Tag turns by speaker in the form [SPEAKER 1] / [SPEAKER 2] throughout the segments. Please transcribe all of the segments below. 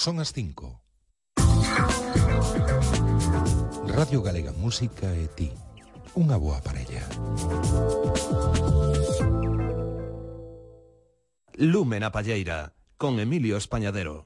[SPEAKER 1] Son as 5. Radio Galega Música e ti, unha boa parella.
[SPEAKER 2] Lume na Palleira, con Emilio Españadero.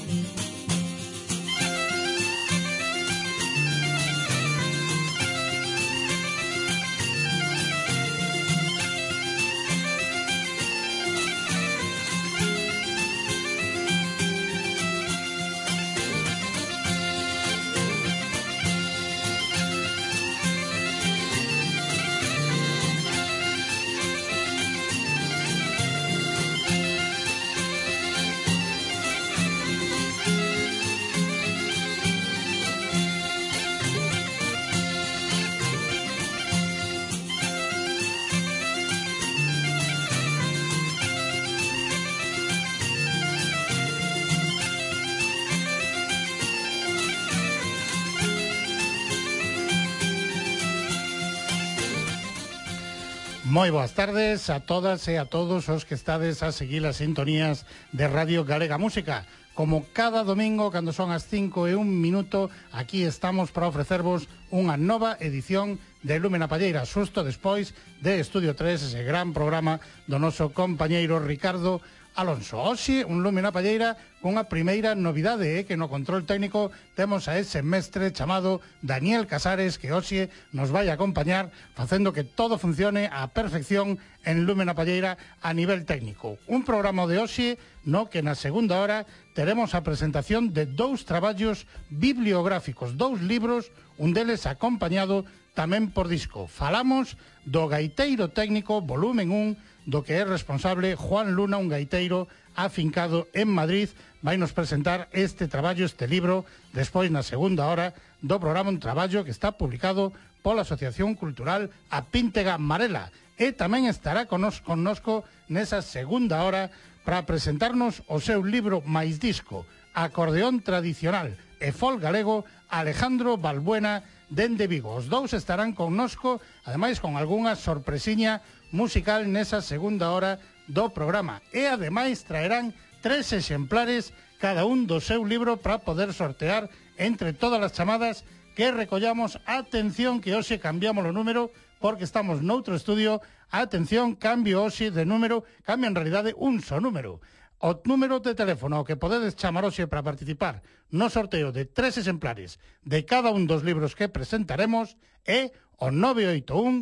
[SPEAKER 3] Moi boas tardes a todas e a todos os que estades a seguir as sintonías de Radio Galega Música. Como cada domingo, cando son as 5:01, aquí estamos para ofrecervos unha nova edición de Lume na Palleira, xusto despois de Estudio 3, ese gran programa do noso compañeiro Ricardo Alonso. Hoxe, un Lume na Palleira con a primeira novidade, que no control técnico temos a ese mestre chamado Daniel Casares, que hoxe nos vai a acompañar facendo que todo funcione á perfección en Lume na Palleira a nivel técnico. Un programa de hoxe no que na segunda hora teremos a presentación de dous traballos bibliográficos, dous libros, un deles acompañado tamén por disco. Falamos do Gaiteiro Técnico, volumen 1, do que é responsable Juan Luna, un gaiteiro afincado en Madrid. Vai nos presentar este traballo, este libro, despois na segunda hora do programa, un traballo que está publicado pola Asociación Cultural A Píntega Marela. E tamén estará connosco nesa segunda hora para presentarnos o seu libro máis disco, Acordeón Tradicional e Folk Galego, Alejandro Balbuena, dende Vigo. Os dous estarán connosco, ademais con algunha sorpresiña musical nesa segunda hora do programa. E ademais traerán 3 exemplares cada un do seu libro para poder sortear entre todas as chamadas que recollamos. Atención, que hoxe cambiamos o número porque estamos noutro estudio. Atención, cambio hoxe de número, cambia en realidade un só número. O número de teléfono que podedes chamar hoxe para participar no sorteo de 3 exemplares de cada un dos libros que presentaremos é o 981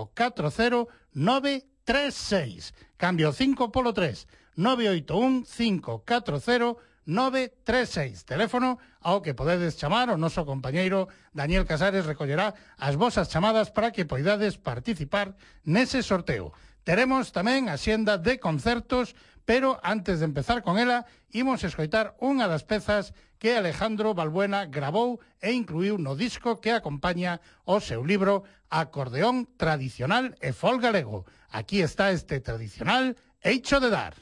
[SPEAKER 3] 540 936. Cambio 5 polo 3. 981 540 936. Teléfono ao que podedes chamar. O noso compañeiro Daniel Casares recollerá as vosas chamadas para que poidades participar nese sorteo. Teremos tamén a xenda de concertos, pero antes de empezar con ela, imos escoitar unha das pezas que Alejandro Balbuena gravou e incluiu no disco que acompaña o seu libro Acordeón Tradicional e Folk Galego. Aquí está este tradicional Eicho de Dar.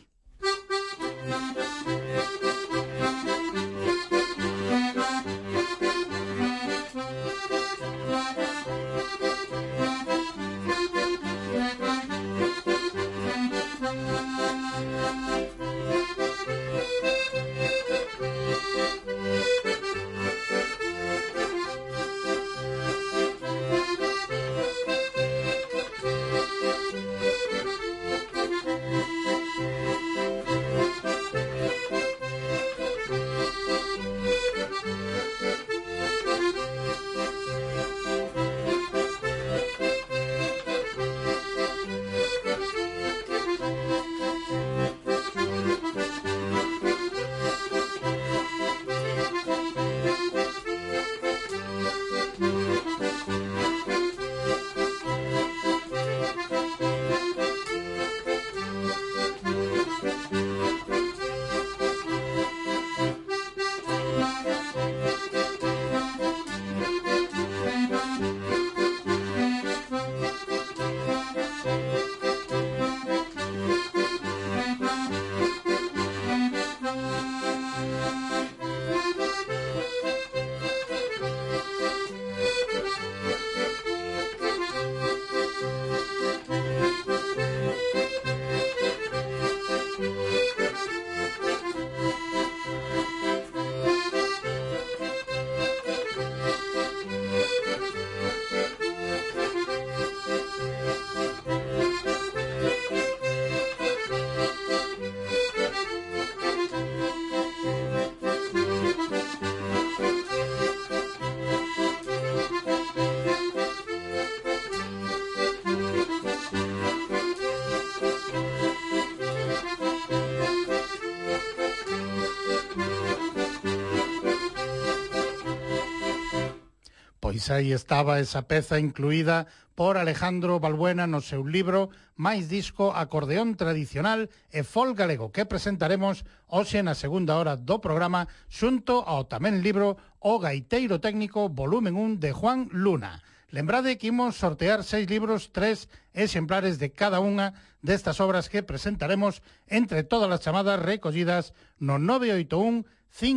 [SPEAKER 3] Pois aí estaba esa peza incluída por Alejandro Balbuena no seu libro Máis disco, acordeón tradicional e folk galego, que presentaremos hoxe na segunda hora do programa xunto ao tamén libro O gaiteiro técnico volumen 1 de Juan Luna. Lembrade que imos sortear 6 libros, 3 exemplares de cada unha destas obras que presentaremos entre todas as chamadas recollidas no 981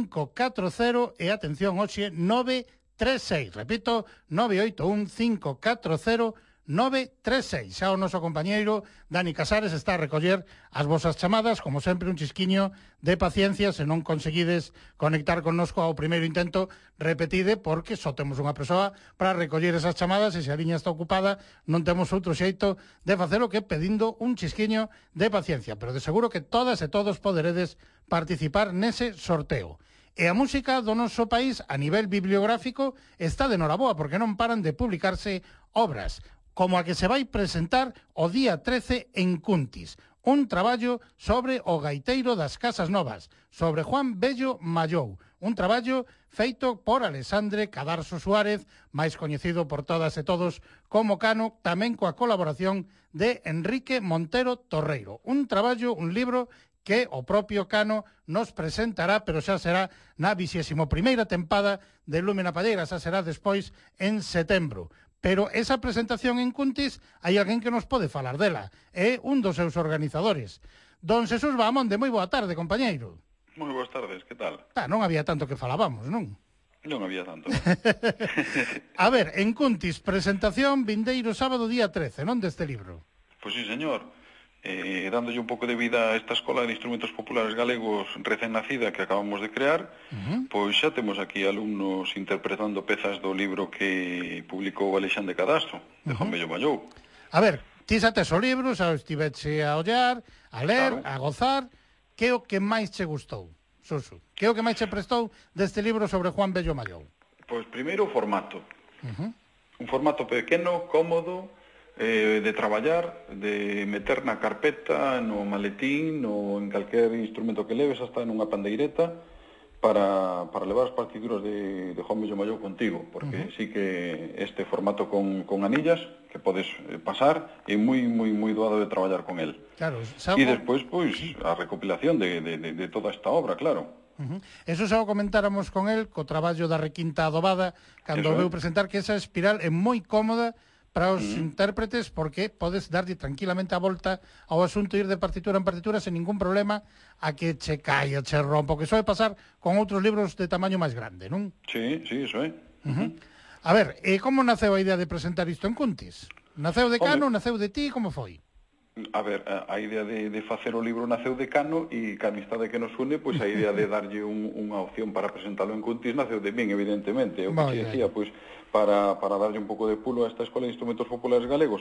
[SPEAKER 3] 540 e atención hoxe 936. Repito, 981 540 936. Xa o noso compañeiro Dani Casares está a recoller as vosas chamadas, como sempre un chisquiño de paciencia. Se non conseguides conectar connosco ao primeiro intento, repetide, porque só temos unha persoa para recoller esas chamadas e se a liña está ocupada non temos outro xeito de facelo que pedindo un chisquiño de paciencia, pero de seguro que todas e todos poderedes participar nese sorteo. E a música do noso país a nivel bibliográfico está de noraboa, porque non paran de publicarse obras como a que se vai presentar o día 13 en Cuntis, un traballo sobre o gaiteiro das Casas Novas, sobre Juan Bello Mallou, un traballo feito por Alexandre Cadarso Suárez, máis coñecido por todas e todos como Cano, tamén coa colaboración de Enrique Montero Torreiro. Un traballo, un libro que o propio Cano nos presentará, pero xa será na 21ª tempada de Lume na Palleira, xa será despois en setembro. Pero esa presentación en Cuntis hai alguén que nos pode falar dela. É un dos seus organizadores. Don Xesús Bahamonde, moi boa tarde, compañeiro.
[SPEAKER 4] Moi boas tardes, que tal?
[SPEAKER 3] Non había tanto que falábamos, non?
[SPEAKER 4] Non había tanto.
[SPEAKER 3] A ver, en Cuntis, presentación vindeiro sábado día 13, non deste libro?
[SPEAKER 4] Pois sí, señor. Dándolle un pouco de vida a esta Escola de Instrumentos Populares Galegos recén nacida que acabamos de crear, pois xa temos aquí alumnos interpretando pezas do libro que publicou Alexandre Cadarso, de Juan Bello Mallou.
[SPEAKER 3] A ver, ti xa tes o libro, xa o estiveche a ollar, a ler, claro, a gozar. Que é o que máis che gustou, Suso? Que é o que máis che prestou deste libro sobre Juan Bello Mallou?
[SPEAKER 4] Pois primeiro o formato. Un formato pequeno, cómodo, de traballar, de meter na carpeta, no maletín, en calquer instrumento que leves, hasta nunha pandeireta, para levar as partituras de Juan Bello Mallou contigo, porque sí que este formato con anillas, que podes pasar, é moi doado de traballar con el.
[SPEAKER 3] Claro,
[SPEAKER 4] e despois, pois, a recopilación de toda esta obra, claro.
[SPEAKER 3] Eso xa o comentáramos con el, co traballo da requinta adobada, cando veu presentar que esa espiral é moi cómoda para os intérpretes, porque podes darlle tranquilamente a volta ao asunto, ir de partitura en partitura sen ningún problema a que che caia, che rompa, que soe pasar con outros libros de tamaño máis grande, non?
[SPEAKER 4] Sí, iso é.
[SPEAKER 3] A ver, como naceu a idea de presentar isto en Cuntis? Naceu de Cano, naceu de ti, como foi?
[SPEAKER 4] A ver, a idea de facer o libro naceu de Cano, e ca amistade que nos une, pois a idea de darlle unha opción para presentalo en Cuntis naceu de min, evidentemente. O que decía, pois, para darlle un pouco de pulo a esta Escola de Instrumentos Populares Galegos,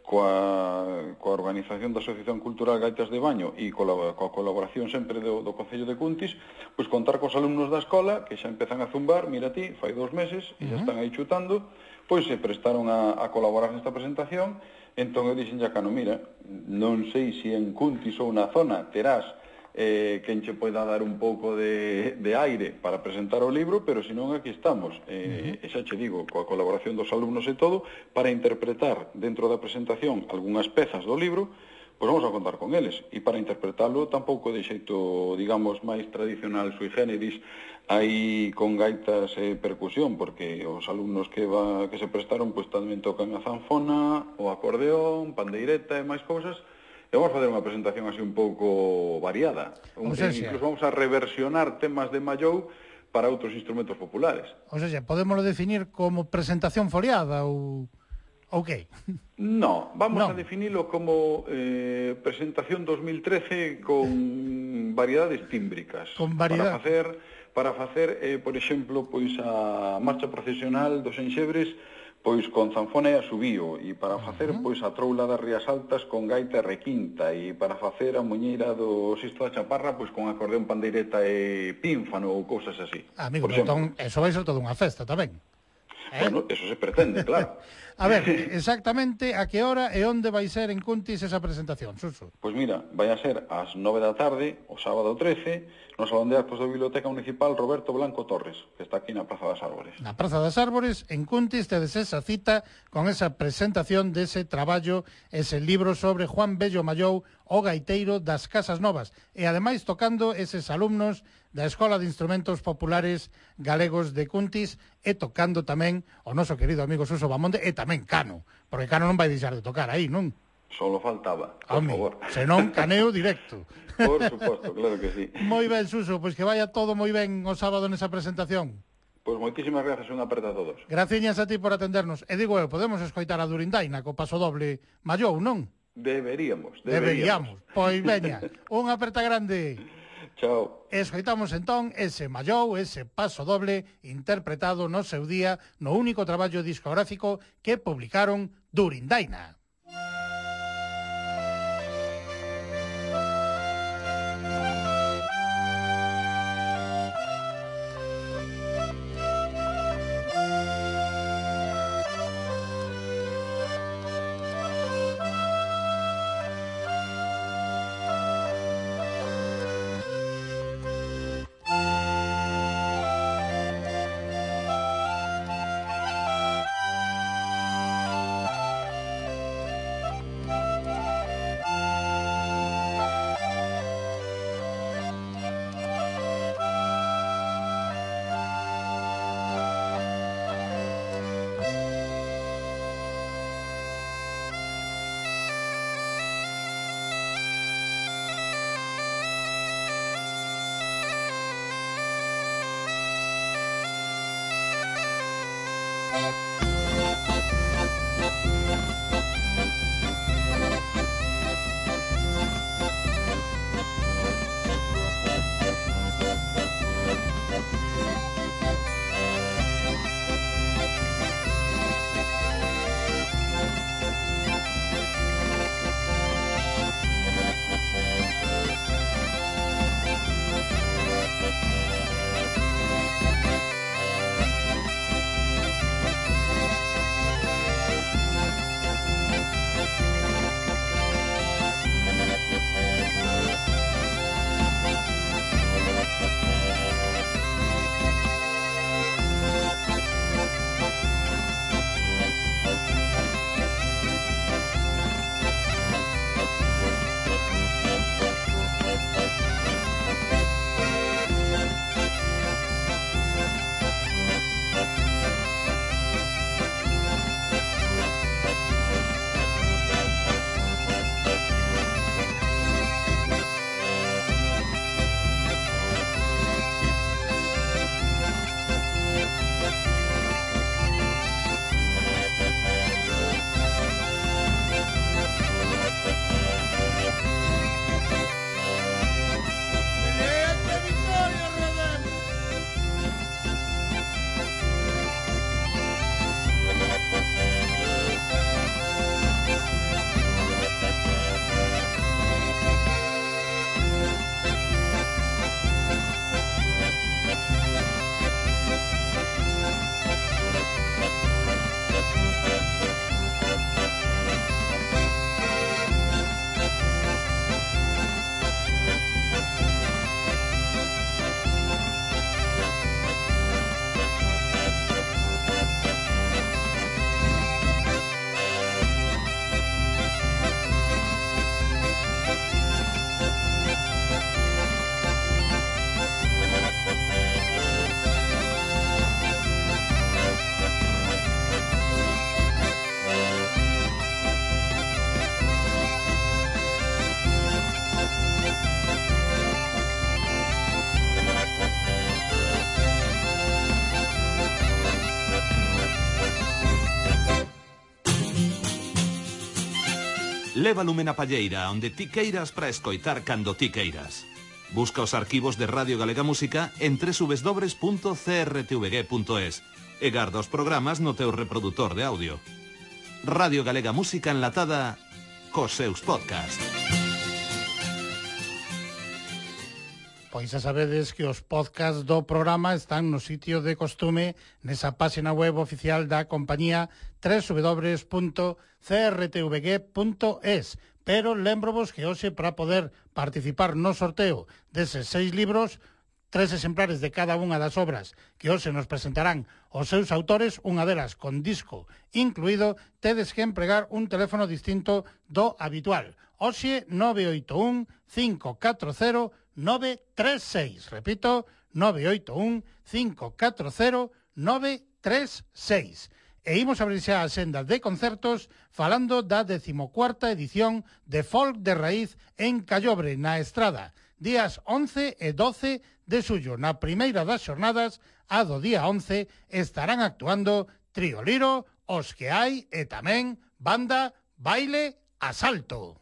[SPEAKER 4] coa organización da Asociación Cultural Gaitas de Baño e coa colaboración sempre do Concello de Cuntis, pois contar cos alumnos da escola, que xa empezan a zumbar, mira ti, fai 2 meses, e xa están aí chutando, pois se prestaron a colaborar nesta presentación. Entón eu dixen xa Cano, mira, non sei se en Cuntis ou na zona terás quen che poida dar un pouco de aire para presentar o libro, pero senón aquí estamos. E xa che digo, coa colaboración dos alumnos e todo, para interpretar dentro da presentación algunhas pezas do libro, pois vamos a contar con eles. E para interpretalo tampouco de xeito, digamos, máis tradicional sui generis, aí con gaitas e percusión, porque os alumnos que se prestaron pois tamén tocan a zanfona, o acordeón, pandeireta e máis cousas, e vamos a facer unha presentación así un pouco variada. Incluso vamos a reversionar temas de Mallou para outros instrumentos populares.
[SPEAKER 3] O sea, podémoslo definir como presentación foliada ou que?
[SPEAKER 4] No, vamos a definilo como presentación 2013 con variedades tímbricas.
[SPEAKER 3] Con variedad.
[SPEAKER 4] Para facer, por exemplo, pois a marcha procesional dos enxebres, pois con zanfona e asubío, e para facer pois a troula das Rías Altas con gaita e requinta, e para facer a muñeira do Sisto da Chaparra pois con acordeón, pandeireta e pínfano ou cousas así.
[SPEAKER 3] Amigo, entón, eso vai ser toda unha festa tamén.
[SPEAKER 4] Bueno, eso se pretende, claro.
[SPEAKER 3] A ver, exactamente a que hora e onde vai ser en Cuntis esa presentación, Suso?
[SPEAKER 4] Pois mira, vai a ser ás 9 da tarde, o sábado 13, no Salón de Actos da Biblioteca Municipal Roberto Blanco Torres, que está aquí na Praza das Árbores.
[SPEAKER 3] Na Praza das Árbores, en Cuntis, tedes esa cita con esa presentación dese traballo, ese libro sobre Juan Bello Mallou, o gaiteiro das Casas Novas, e ademais tocando eses alumnos da Escola de Instrumentos Populares Galegos de Cuntis, e tocando tamén o noso querido amigo Suso Bamonde, e tamén Cano, porque Cano non vai deixar de tocar aí, non?
[SPEAKER 4] Solo faltaba, por favor.
[SPEAKER 3] Senón caneo directo.
[SPEAKER 4] Por suposto, claro que sí.
[SPEAKER 3] Moi ben, Suso, pois que vaya todo moi ben o sábado nesa presentación.
[SPEAKER 4] Pois moitísimas gracias, unha aperta a todos.
[SPEAKER 3] Graciñas a ti por atendernos. E digo eu, podemos escoitar a Durindaina co paso doble Mallou, non?
[SPEAKER 4] Deberíamos.
[SPEAKER 3] Pois veña, unha aperta grande.
[SPEAKER 4] Chao.
[SPEAKER 3] Escoitamos entón ese Mallou, ese paso doble interpretado no seu día no único traballo discográfico que publicaron, Durindaina.
[SPEAKER 2] Leva lume na palleira, onde ti queiras para escoitar cando ti queiras. Busca os arquivos de Radio Galega Música en www.crtvg.es e garda os programas no teu reproductor de audio. Radio Galega Música enlatada cos seus podcast.
[SPEAKER 3] Pois xa sabedes que os podcasts do programa están no sitio de costume nesa página web oficial da compañía www.crtvg.es. Pero lembrobos que hoxe, para poder participar no sorteo deses 6 libros, 3 exemplares de cada unha das obras que hoxe nos presentarán os seus autores, unha delas con disco incluído, tedes que empregar un teléfono distinto do habitual. Hoxe 981 540 936. Repito, 981 540 936. E imos abrir xa a senda de concertos falando da 14ª edición de Folk de Raíz en Callobre, na Estrada. Días 11 e 12 de xullo. Na primeira das xornadas, a do día 11, estarán actuando Trío Liro, Os que hai e tamén Banda Baile Asalto.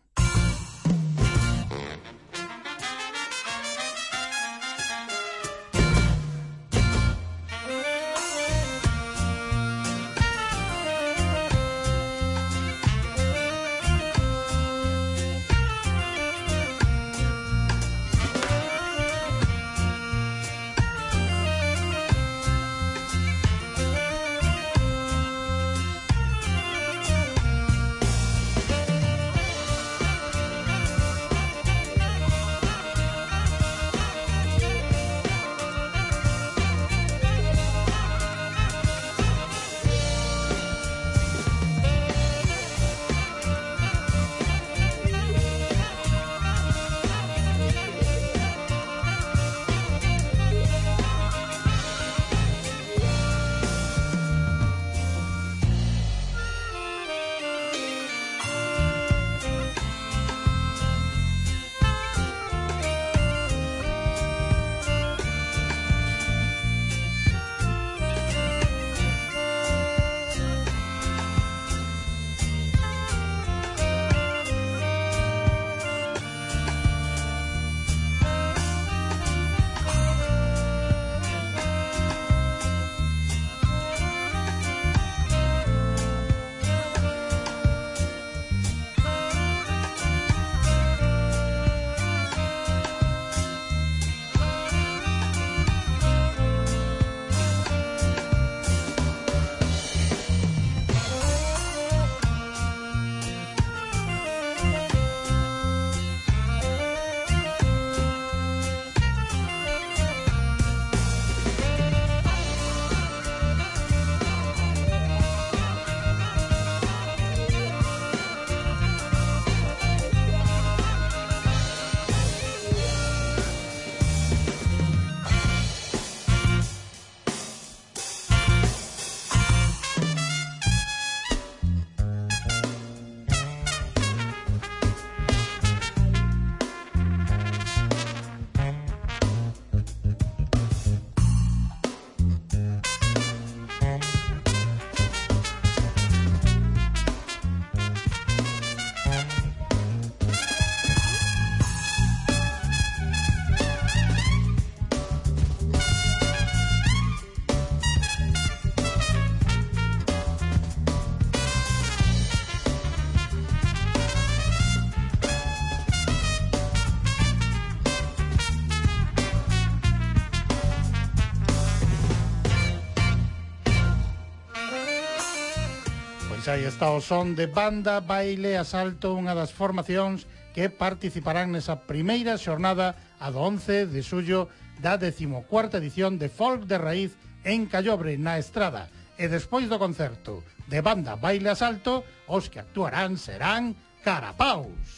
[SPEAKER 3] Aí está o son de Banda Baile Asalto, unha das formacións que participarán nesa primeira xornada a do 11 de xullo da 14ª edición de Folk de Raíz en Callobre, na Estrada. E despois do concerto de Banda Baile Asalto, os que actuarán serán Carapaus.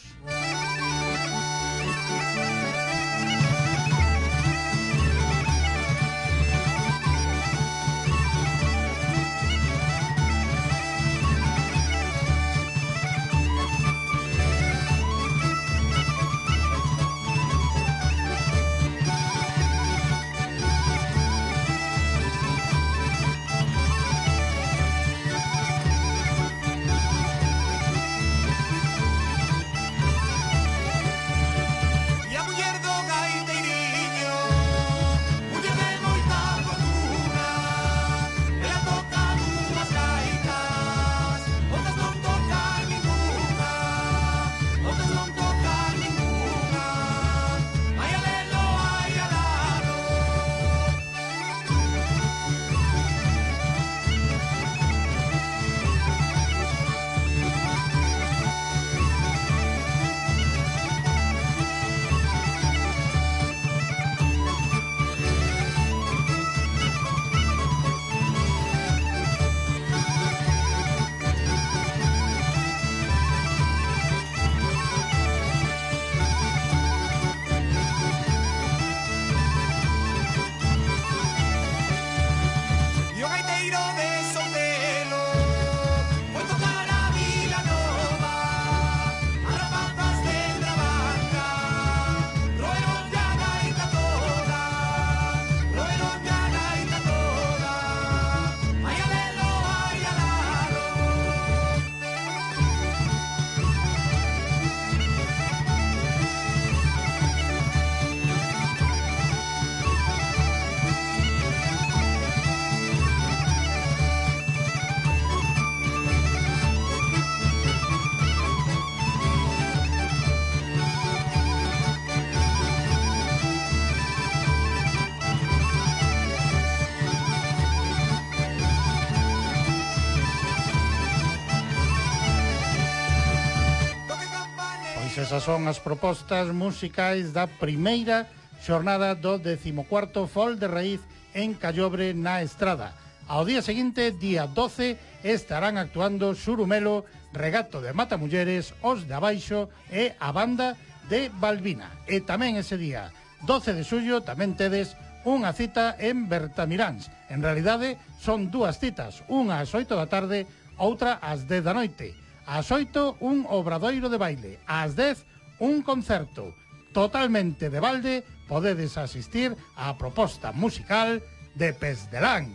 [SPEAKER 3] esas son as propostas musicais da primeira xornada do 14º Fol de Raíz en Callobre na Estrada. Ao día seguinte, día 12, estarán actuando Xurumelo, Regato de Matamulleres, Os de Abaixo e a banda de Balbina. E tamén ese día, 12 de xullo, tamén tedes unha cita en Bertamiráns. En realidade, son dúas citas, unha ás 8 da tarde, outra ás 10 da noite. Ás 8, un obradoiro de baile. Ás 10, un concerto. Totalmente de balde, podedes asistir á proposta musical de Pez de Lán.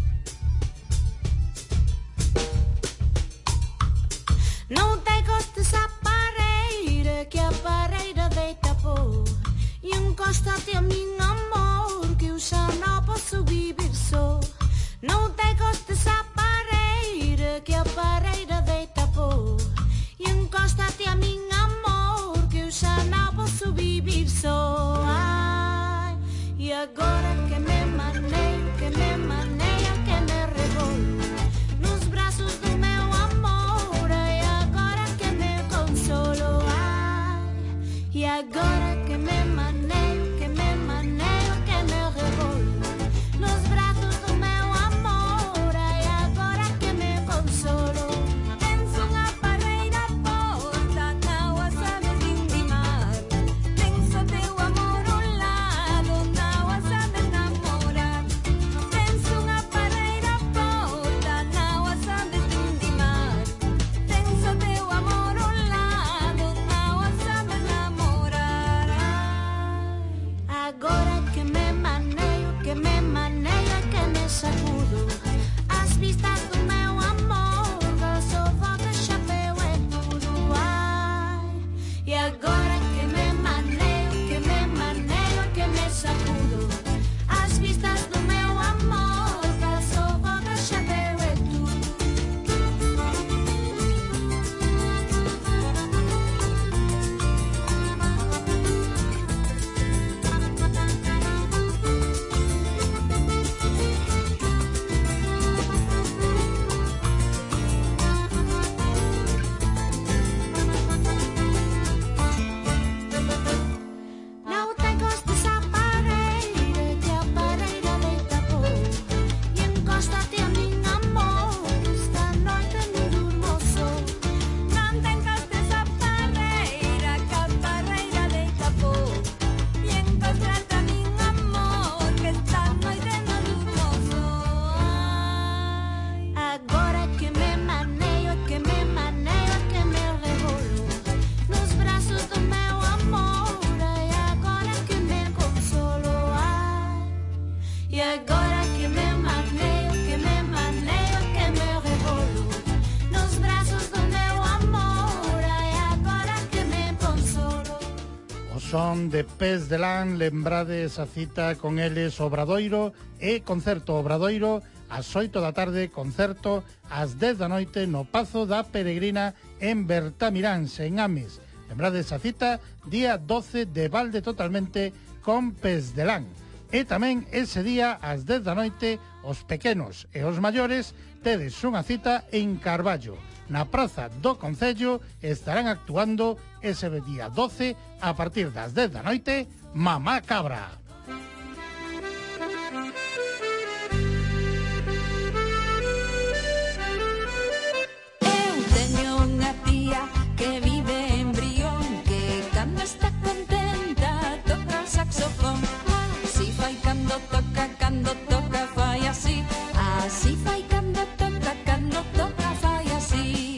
[SPEAKER 5] Non te costes a pareira, que a pareira deita pó. E encóstate a min, amor, que eu xa non posso vivir só. Non te costes a pareira, que a pareira deita pó. E encóstate a min, amor, que eu xa non posso vivir só. Ai, e agora que me maneio, que me maneio, que me rebolo nos braços do meu amor. Ai, agora que me consolo. Ai, e agora que me maneio, que me maneio, que me rebolo nos braços do meu amor. Ai, agora que me consolo. Tens unha parreira porta, na ua sabes indimar. Tens o teu amor ao lado, na ua sabes namorar. Tens unha parreira porta, na ua sabes indimar. Tens o teu amor ao lado, na ua sabes namorar. Agora que me maneio, que me sacudo as vistas do meu amor, calço, bota, chapéu é tudo. Ai, e agora que me maneio, que me sacudo as vistas do meu amor, calço, bota, chapéu é tudo. Non te costes a pareira, que a pareira deita pó. E encóstate a min, amor, que esta noite non durmo só. Non te costes a pareira, que a pareira deita pó. E encóstate a min, amor, que esta noite non durmo só. Agora que me maneio, que me rebolo nos braços do meu amor. Ai, agora que me consolo. Ai, e agora que me maneio, que me rebolo nos braços do meu amor. Ai, agora que me consolo.
[SPEAKER 3] O son de Pez de Lán, lembrade esa cita con eles, Obradoiro e concerto. Obradoiro ás 8 da tarde, concerto ás 10 da noite no Pazo da Peregrina en Bertamiráns, en Ames. Lembrade esa cita, día 12 de balde totalmente con Pez de Lán. E tamén ese día ás 10 da noite os pequenos e os maiores tedes unha cita en Carballo. Na Praza do Concello estarán actuando ese día 12 a partir das 10 da noite Mamá Cabra.
[SPEAKER 5] Eu teño unha tía que vive en Brión, que cando está contenta toca o saxofón. Así fai cando toca fai así. Así fai cando toca fai así.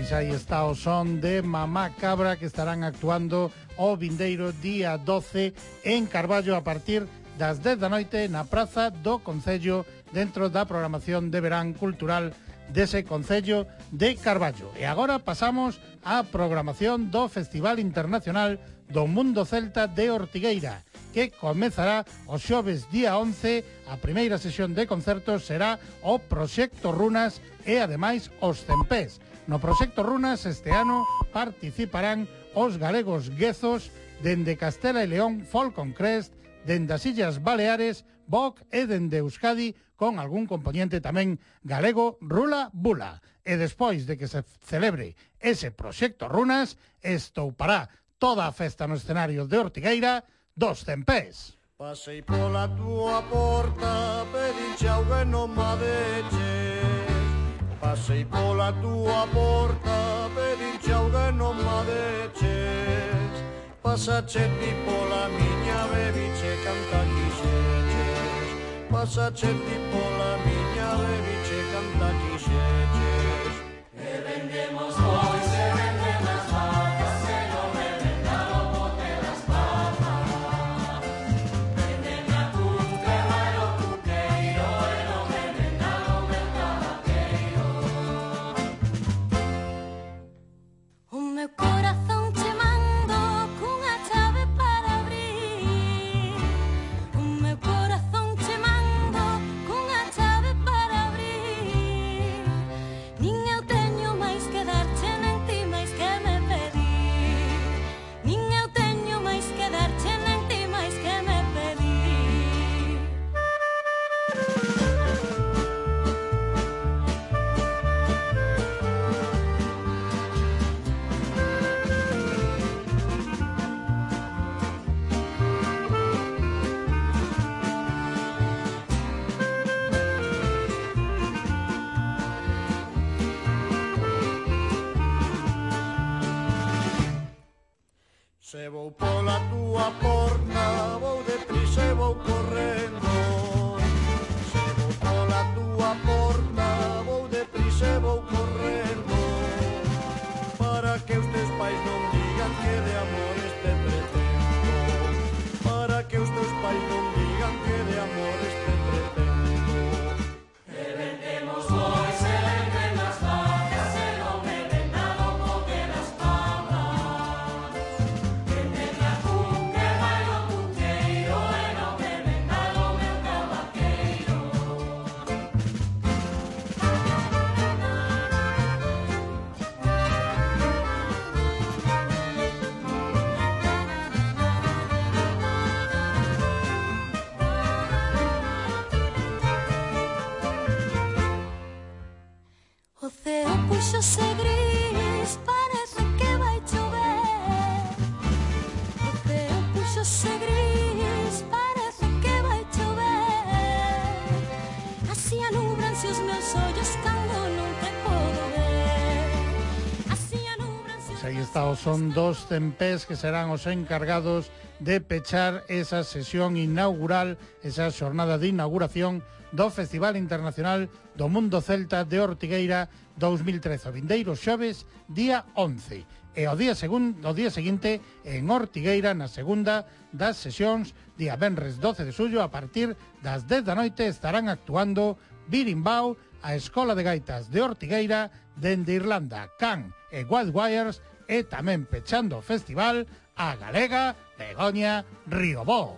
[SPEAKER 3] Pois aí está o son de Mamá Cabra, que estarán actuando o vindeiro día 12 en Carballo a partir das 10 da noite na Praza do Concello, dentro da programación de verán cultural dese Concello de Carballo. E agora pasamos á programación do Festival Internacional do Mundo Celta de Ortigueira, que comezará o xoves día 11. A primeira sesión de concertos será o Proxecto Runas e ademais os Cempés. No Proxecto Runas este ano participarán os galegos Guezos, dende Castela e León Folk on Crest, dende as Illas Baleares Boc e dende Euskadi con algún componente tamén galego Rula Bula. E despois de que se celebre ese Proxecto Runas, estoupará toda a festa no escenario de Ortigueira dos Cempés.
[SPEAKER 6] Pasei pola túa porta, pedinche auga e non ma deches. Pasei pola túa porta, pedinche auga e non ma deches. Pasache ti pola miña, bebiche canta quixeches. Pasache ti pola miña, bebiche canta quixeches. E vendemos pois, e vendemos as vacas, e non me venda o bote das papas. Vendeme a cuca, vai o cuqueiro, e non me venda o meu tabaqueiro.
[SPEAKER 5] O meu corazón che mando cunha chave para abrir. O meu corazón che mando cunha chave para abrir. Nin eu teño máis que darche, nen ti máis que me pedir. Nin eu teño máis que darche, nen ti máis que me pedir.
[SPEAKER 6] Se vou pola túa porta, vou deprisa e vou correndo. Se vou pola túa porta, vou deprisa e vou correndo. Para que os teus pais non digan que de amores te pretendo. Para que os teus pais non digan que de amores te pretendo. E vendemos pois, e vendemos as vacas, e non me venda o bote das papas. Vendeme a cuca, vai o cuqueiro, e non me venda o meu tabaqueiro.
[SPEAKER 5] O ceo puxose gris, parece que vai chover. O ceo puxose gris, parece que vai chover. Así anubranse os meus ollos cando non te podo ver. Así anubranse os
[SPEAKER 3] Aí está o son dos Cempés, que serán os encargados de pechar esa sesión inaugural, esa xornada de inauguración do Festival Internacional do Mundo Celta de Ortigueira 2013, o vindeiro xoves día 11. E o día seguinte en Ortigueira, na segunda das sesións, día venres 12 de xullo, a partir das 10 da noite estarán actuando Birimbao, a Escola de Gaitas de Ortigueira, dende Irlanda, Can e Wildwires, e tamén pechando o festival a galega Begoña Riobó.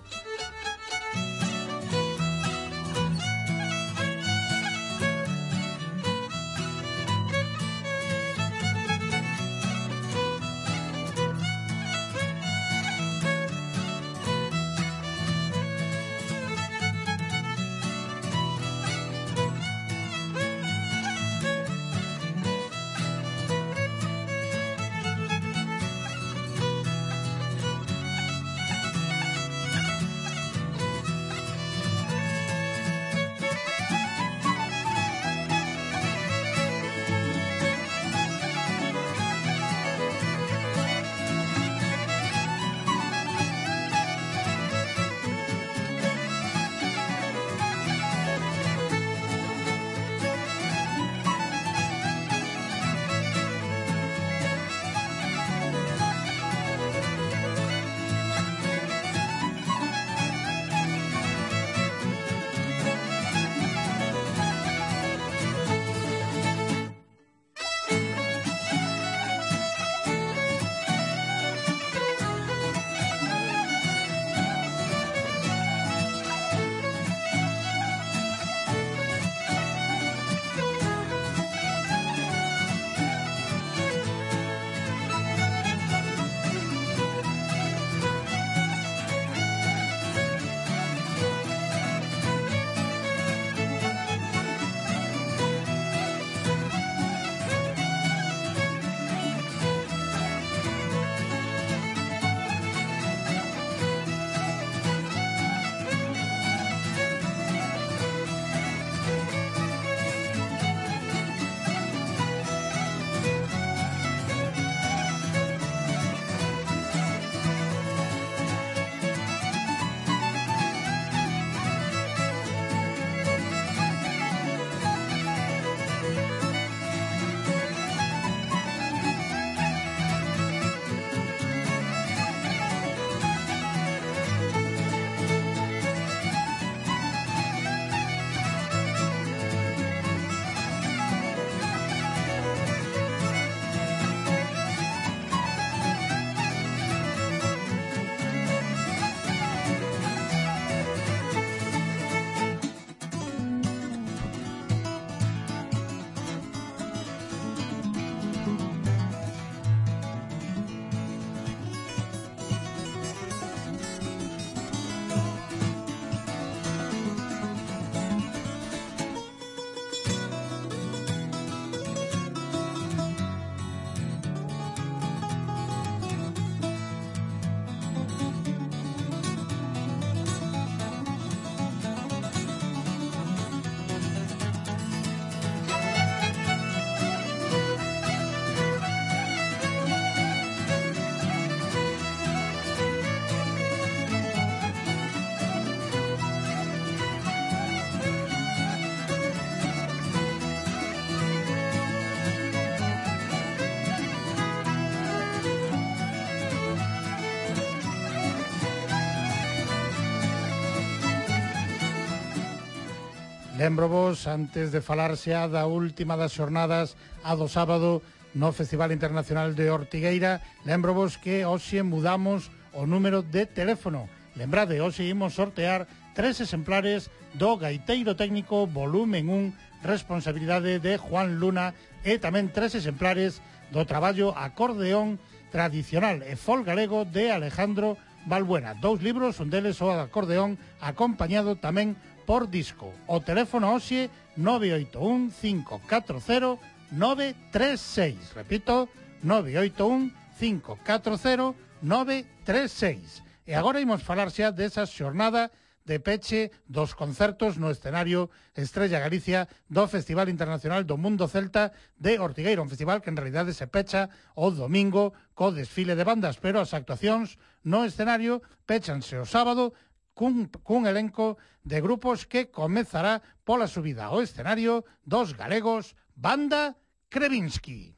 [SPEAKER 3] Lembro vos, antes de falar xa da última das xornadas a do sábado no Festival Internacional de Ortigueira, lembro vos que hoxe mudamos o número de teléfono. Lembrade, hoxe imos sortear 3 exemplares do Gaiteiro Técnico volumen 1, responsabilidade de Juan Luna, e tamén 3 exemplares do traballo Acordeón Tradicional e Folk Galego de Alejandro Balbuena. 2 libros, un deles o acordeón, acompañado tamén por disco. O teléfono hoxe 981 540 936. Repito, 981 540 936. E agora imos falar xa desa xornada de peche dos concertos no escenario Estrella Galicia do Festival Internacional do Mundo Celta de Ortigueira, un festival que en realidade se pecha o domingo co desfile de bandas, pero as actuacións no escenario péchanse o sábado cun elenco de grupos que comezará pola subida ao escenario dos galegos Banda Krevinsky.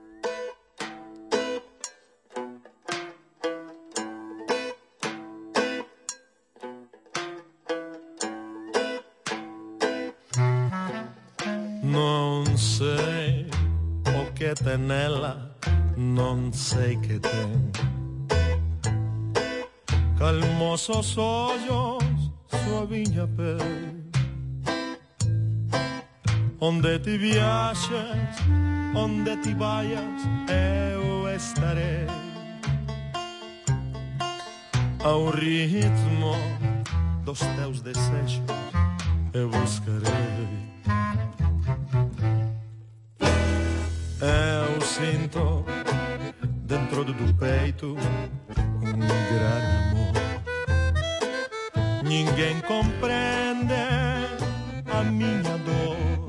[SPEAKER 6] Non sei o que ten ela, non sei que ten. Calmosos ollos, suaviña pel. Onde ti viaxes, onde ti vayas, eu estarei. Ao ritmo dos teus desexos, eu buscarei. Eu sinto dentro do peito gran amor. Ninguém compreende a minha dor.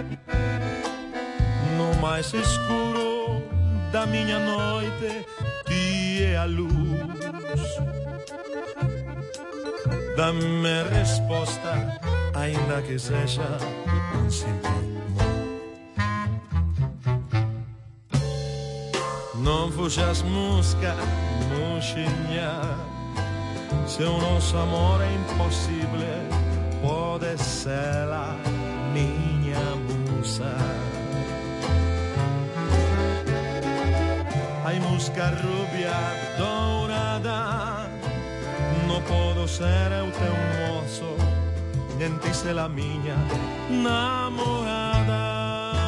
[SPEAKER 6] No mais escuro da minha noite, ti é a luz. Dá-me resposta, ainda que seja um simples amor. Não fujas música, muxinha. Se o nosso amor é impossível, pode ser a minha musa. Ai, música rubia, dourada, não posso ser o teu moço, nem ti ser a minha namorada.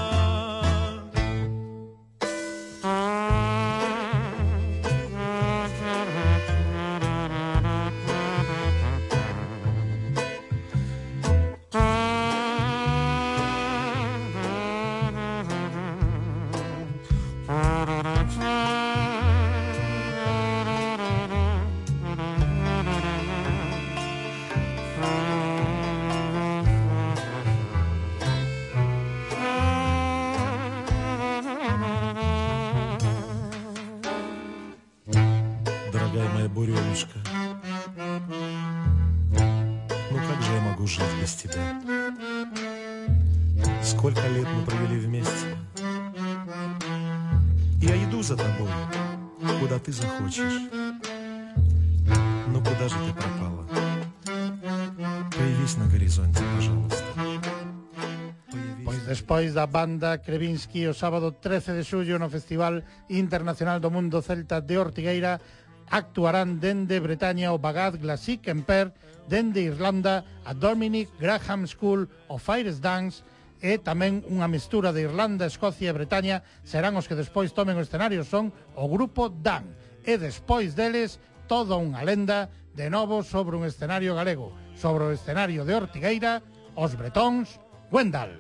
[SPEAKER 6] Буренушка, ну как же я могу жить без тебя? Сколько лет мы провели вместе. Я иду за тобой, куда ты захочешь. Но куда же ты пропала? Появись на горизонте, пожалуйста.
[SPEAKER 3] Pois despois da Banda Krevinsky o sábado 13 de xullo no Festival Internacional do Mundo Celta de Ortigueira actuarán dende Bretaña o Bagad Classic Emper, dende Irlanda a Dominic Graham School of Fire Dance, e tamén unha mestura de Irlanda, Escocia e Bretaña serán os que despois tomen o escenario, son o grupo Dan, e despois deles toda unha lenda de novo sobre un escenario galego, sobre o escenario de Ortigueira, os bretóns Gwendal.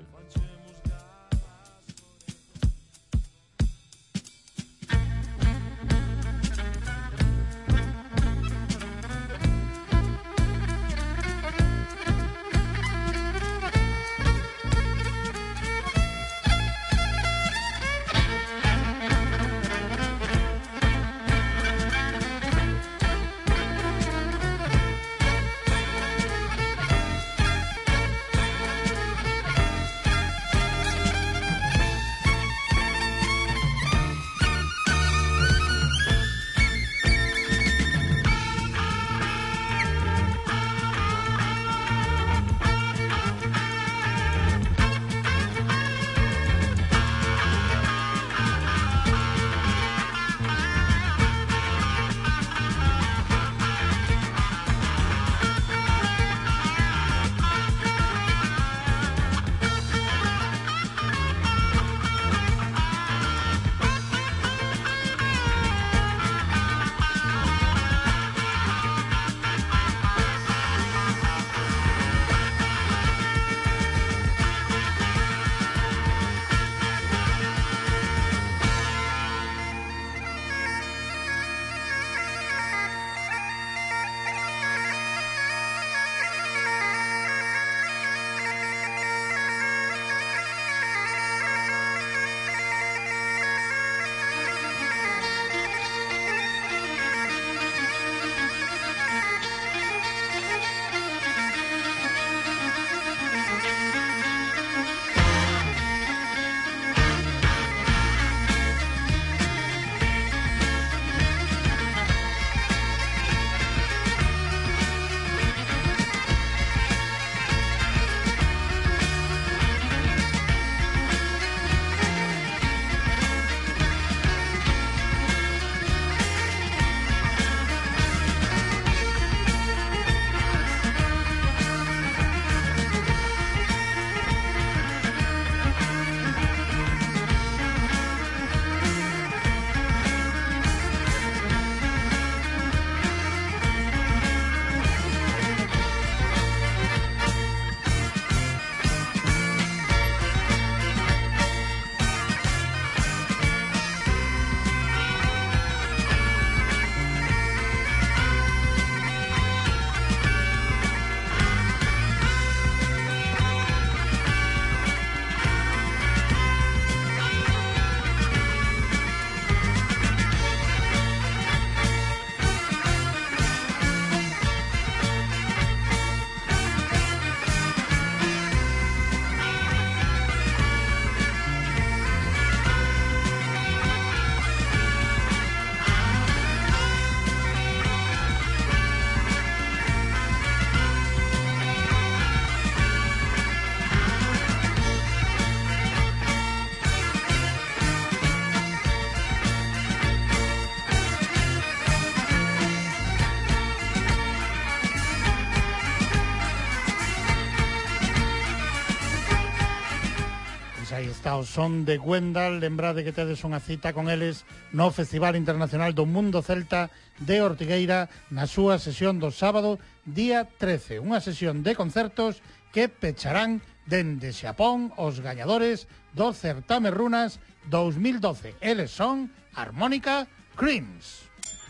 [SPEAKER 3] está o son de Gwendal. Lembrade que tedes unha cita con eles no Festival Internacional do Mundo Celta de Ortigueira na súa sesión do sábado, día 13. Unha sesión de concertos que pecharán dende Xapón os gañadores do Certame Runas 2012. Eles son Harmonica Creams.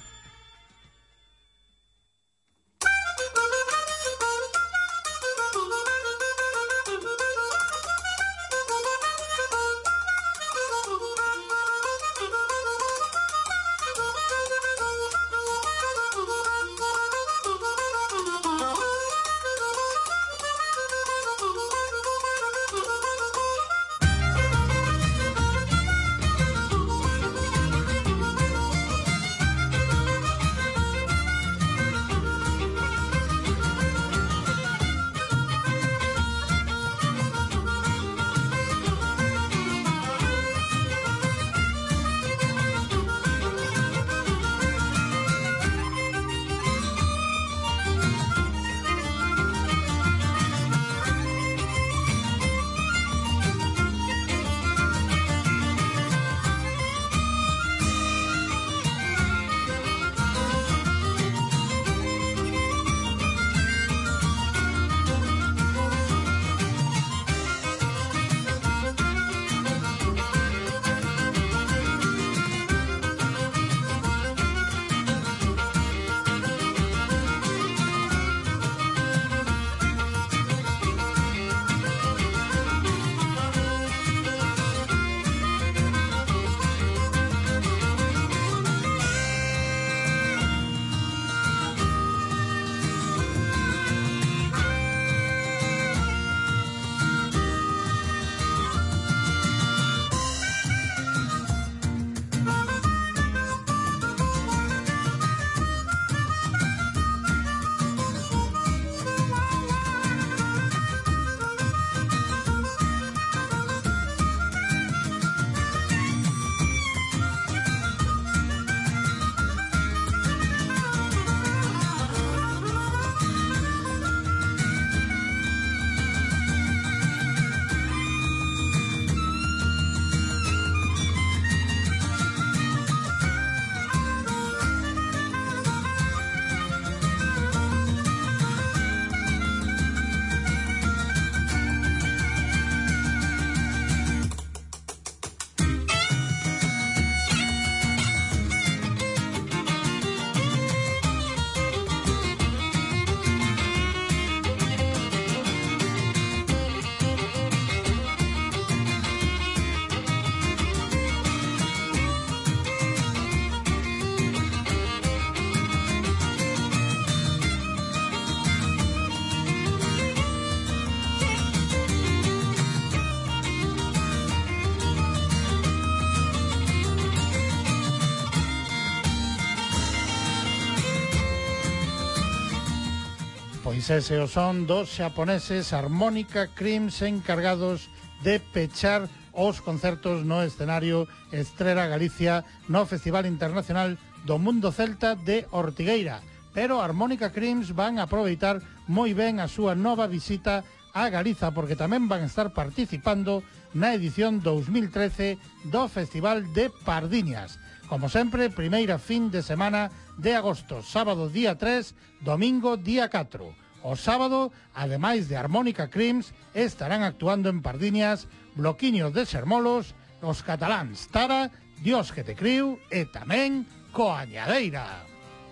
[SPEAKER 3] Pois ese o son dos xaponeses Harmonica Creams encargados de pechar os concertos no escenario Estrela Galicia no Festival Internacional do Mundo Celta de Ortigueira. Pero Harmonica Creams van a aproveitar moi ben a súa nova visita a Galiza porque tamén van a estar participando na edición 2013 do Festival de Pardiñas. Como sempre, primeira fin de semana de agosto, sábado día 3, domingo día 4. O sábado, ademais de Harmonica Creams, estarán actuando en Pardiñas Bloquiños de Xermolos, os cataláns Tara, Dios que te criu e tamén Coañadeira.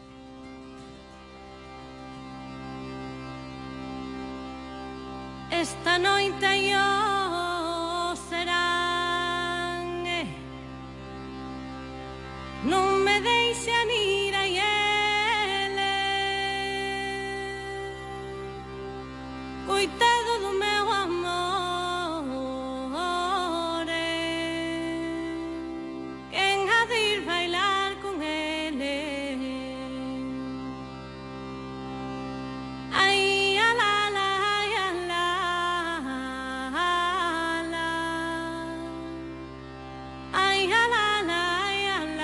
[SPEAKER 5] Esta noite yo serán non me deixan ir a ele coitado do meu amor quen ha de ir bailar con ele ai ala la ai ala ai ala la ai ala.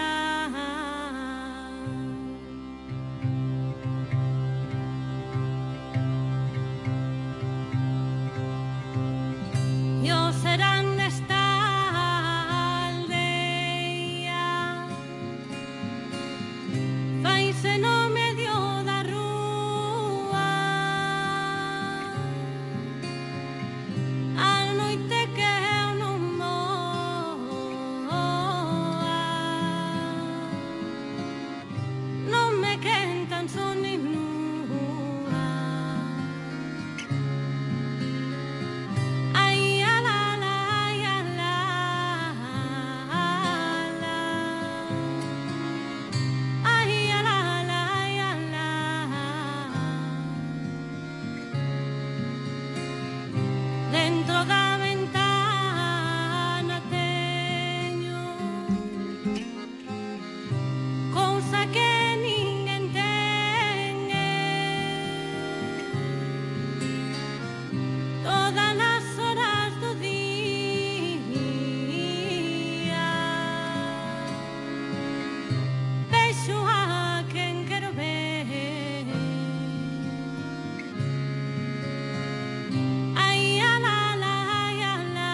[SPEAKER 5] cousa que ninguén ten todas as horas do día vexo a quen quero ver. Ai, a la la, ai, a la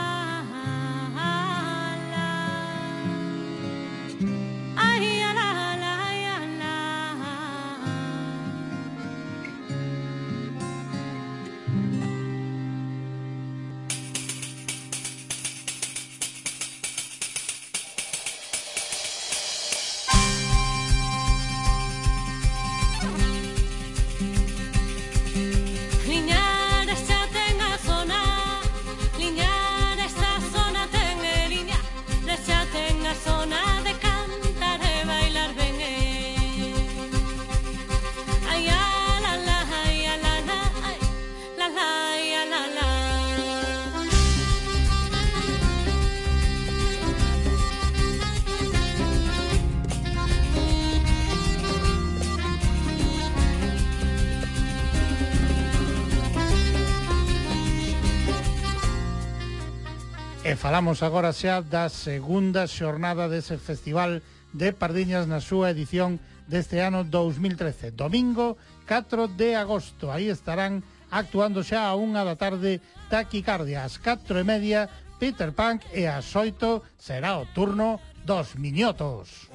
[SPEAKER 5] la. Ai, a la la, ai, a la. Liñares xa ten a zona, Liñares a zona ten Liñares xa ten a zona de cantar e bailar ben ai, a la la, ai, a la la, ai, la la, ai, a la la.
[SPEAKER 3] E falamos agora xa da segunda xornada dese Festival de Pardiñas na súa edición deste ano 2013. Domingo 4 de agosto. Aí estarán actuando xa a 1 da tarde Taquicardia. Ás 4:30 Peter Punk e ás 8 será o turno dos Miñotos.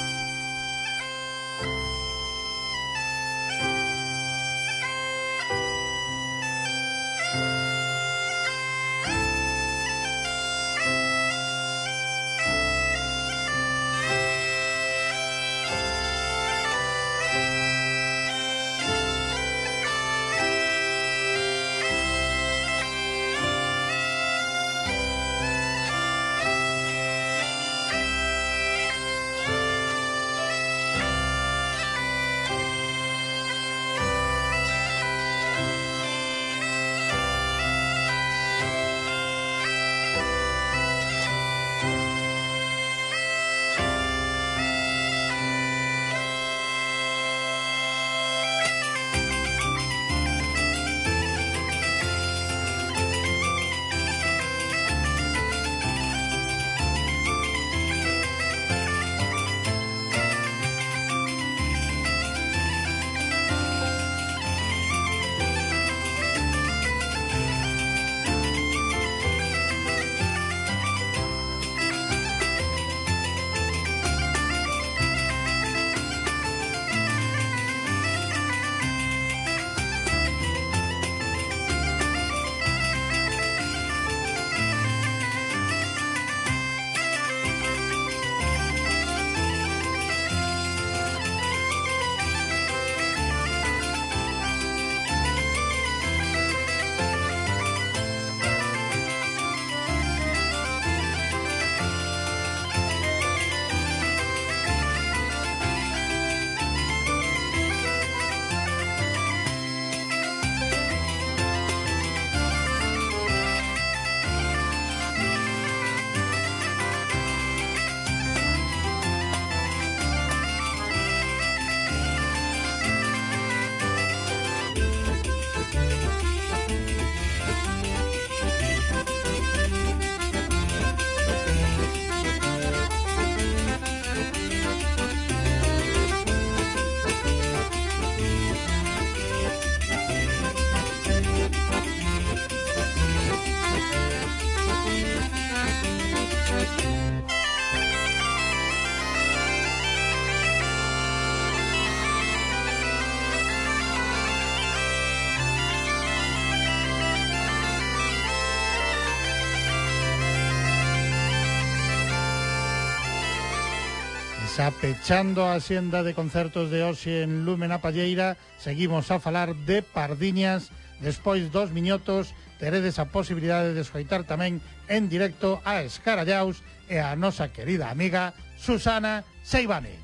[SPEAKER 3] Xa pechando a xenda de concertos de hoxe en Lume na Palleira, seguimos a falar de Pardiñas. Despois dos Miñotos teredes a posibilidade de escoitar tamén en directo a Escarallaus e a nosa querida amiga Susana Seivane.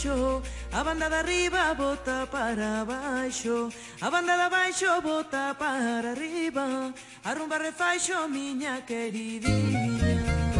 [SPEAKER 7] baixo, a banda de arriba bota para baixo, a banda de baixo bota para arriba, a rumba refaixo miña queridinha.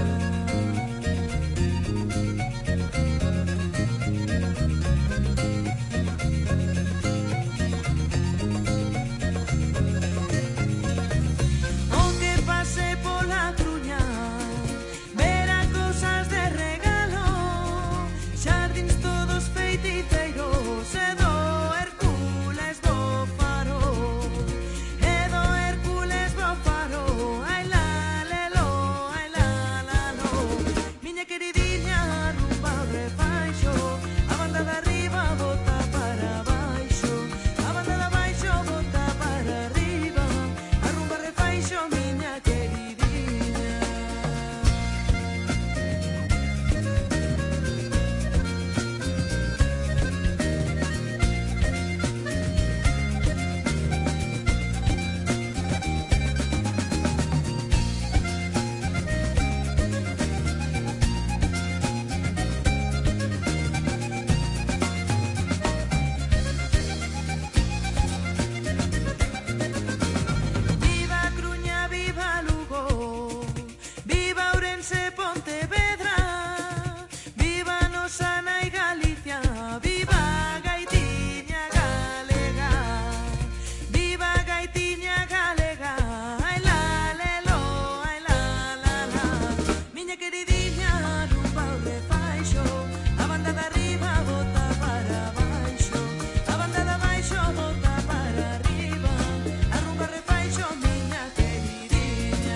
[SPEAKER 7] O que pase pola Truña, verá cosas de regalo, xardíns todos feiticeiros, e do Hércules do Faro, e do Hércules do Faro, ai la lelo, ai la la lo, miña queridinha rumba o refaixo, a banda de arriba bota para baixo, a banda de baixo bota para arriba, a rumba refaixo miña queridinha. Viva a Coruña, viva Lugo, viva Ourense, Pontevedra, viva a nosa nai Galicia, viva a gaitiña galega, viva a gaitiña galega, ai la lelo, ai la la la, miña queridinha rumba o refaixo, a banda de arriba bota para baixo, a banda de baixo bota para arriba, a rumba refaixo miña queridinha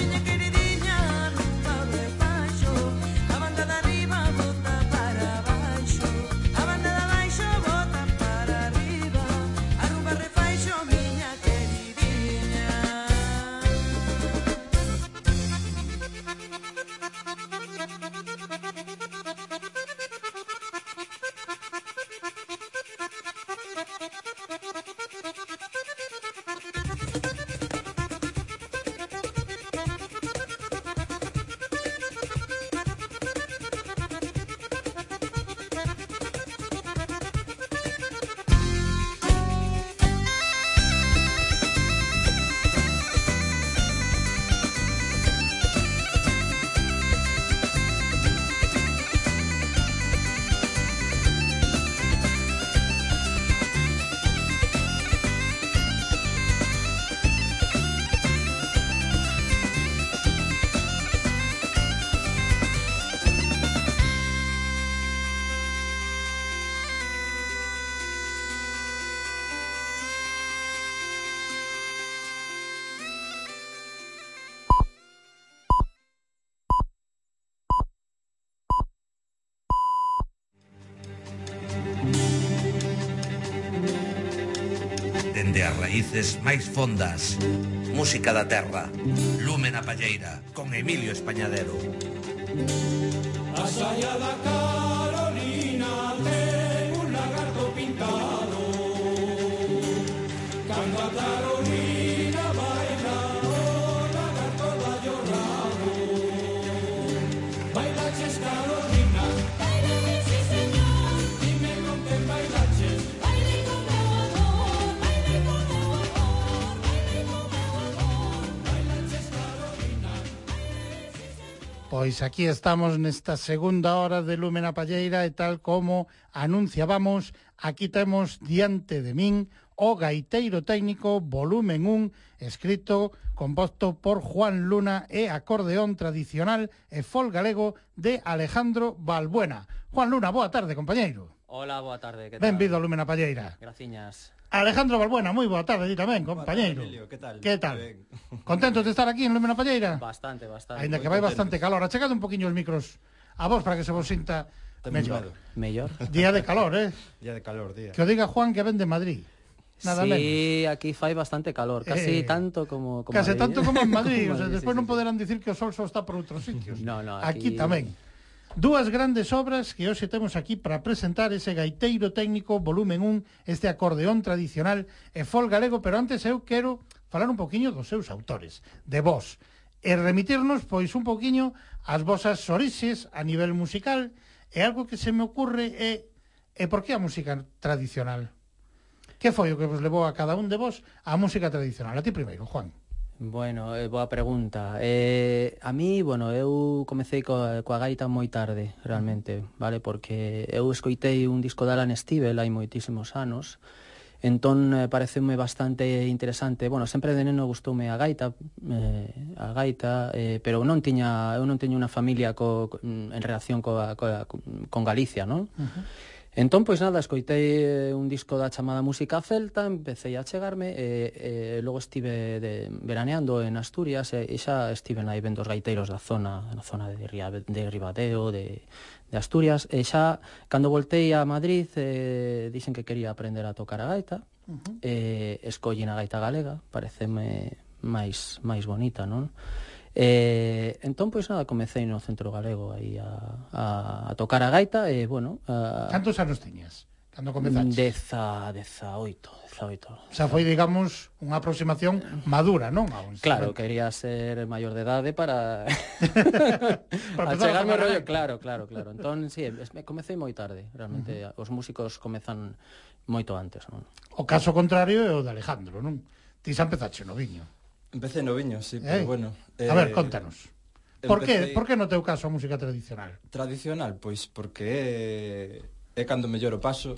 [SPEAKER 7] rumba o refaixo, a banda de arriba bota para baixo, a banda de baixo bota para arriba, a rumba refaixo miña queridinha.
[SPEAKER 8] Dende as raíces máis fondas, música da terra, Lume na Palleira, con Emilio Españadero.
[SPEAKER 6] A saia da Carolina ten un lagarto pintado. Cando a Carolina baila, o lagarto da llorado. Bailaches, Carolina,
[SPEAKER 5] Bailame, sí señor,
[SPEAKER 6] dime con quen bailaches.
[SPEAKER 5] bailei con meu amor, bailei con meu amor, bailei con meu amor.
[SPEAKER 6] Bailaches, Carolina.
[SPEAKER 3] Pois aquí estamos nesta segunda hora de Lume na Palleira e tal como anunciábamos, aquí temos diante de min o gaiteiro técnico volumen 1, escrito, composto por Juan Luna e acordeón tradicional e folk galego de Alejandro Balbuena. Juan Luna, boa tarde, compañeiro.
[SPEAKER 9] Hola, boa tarde, que tal?
[SPEAKER 3] Benvido a Lume na Palleira.
[SPEAKER 9] Graciñas.
[SPEAKER 3] Alejandro Balbuena, moi boa tarde, di tamén, compañeiro.
[SPEAKER 10] Emilio, que tal?
[SPEAKER 3] Que tal?
[SPEAKER 10] Ben.
[SPEAKER 3] Contento de estar aquí en Lume na Palleira?
[SPEAKER 9] Bastante.
[SPEAKER 3] Ainda que vai bastante calor. Achegade un poquinho os micros a vos para que se vos sinta mellor.
[SPEAKER 9] Mellor.
[SPEAKER 3] Día de calor,
[SPEAKER 10] Día de calor, día.
[SPEAKER 3] Que o diga Juan que ven de Madrid. Nada menos.
[SPEAKER 9] Sí, aquí fai bastante calor, casi tanto como
[SPEAKER 3] Casi
[SPEAKER 9] Madrid.
[SPEAKER 3] tanto como en Madrid,
[SPEAKER 9] Como
[SPEAKER 3] o sea,
[SPEAKER 9] Madrid,
[SPEAKER 3] despois
[SPEAKER 9] sí,
[SPEAKER 3] non
[SPEAKER 9] sí.
[SPEAKER 3] poderán dicir que o sol só está por outros sitios.
[SPEAKER 9] No,
[SPEAKER 3] aquí tamén. Dúas grandes obras que hoxe temos aquí para presentar ese gaiteiro técnico volumen 1, este acordeón tradicional e folk galego, pero antes eu quero falar un poquinho dos seus autores, de vos, e remitirnos pois un poquinho ás vosas orixes a nivel musical, e algo que se me ocurre é E por que a música tradicional? Que foi o que vos levou a cada un de vos á música tradicional? A ti primeiro, Juan.
[SPEAKER 9] Bueno, boa pregunta. A mí, bueno, eu comecei coa gaita moi tarde, realmente, vale? Porque eu escoitei un disco de Alan Stivell hai moitísimos anos. Entón, pareceume bastante interesante. Bueno, sempre de neno gustoume a gaita, pero eu non teño unha familia en relación con Galicia, non? Entón, pois nada, escoitei un disco da chamada música celta, empecé a chegarme, e logo estive veraneando en Asturias, e xa estive aí vendo os gaiteiros na zona de Ribadeo, de Asturias, e xa, cando voltei a Madrid, dixen que quería aprender a tocar a gaita, escollen a gaita galega, pareceme máis bonita, non? Entón, pois nada, comecei no Centro Galego aí a tocar a gaita, e, bueno...
[SPEAKER 3] Cantos anos tiñas cando comezaches?
[SPEAKER 9] 18.
[SPEAKER 3] O sea, foi, digamos, unha aproximación madura, non?
[SPEAKER 9] Claro, quería ser maior de idade para a chegarme ao rollo, claro. Entón, sí, comecei moi tarde, realmente. Os músicos comezan moito antes, non?
[SPEAKER 3] O caso contrario é o de Alejandro, non? Ti xa empezache no viño.
[SPEAKER 10] Empecé no viño, sí, pero bueno...
[SPEAKER 3] A ver, contanos. Por que no teu caso a música tradicional?
[SPEAKER 10] Tradicional, pois porque é cando mellor o paso,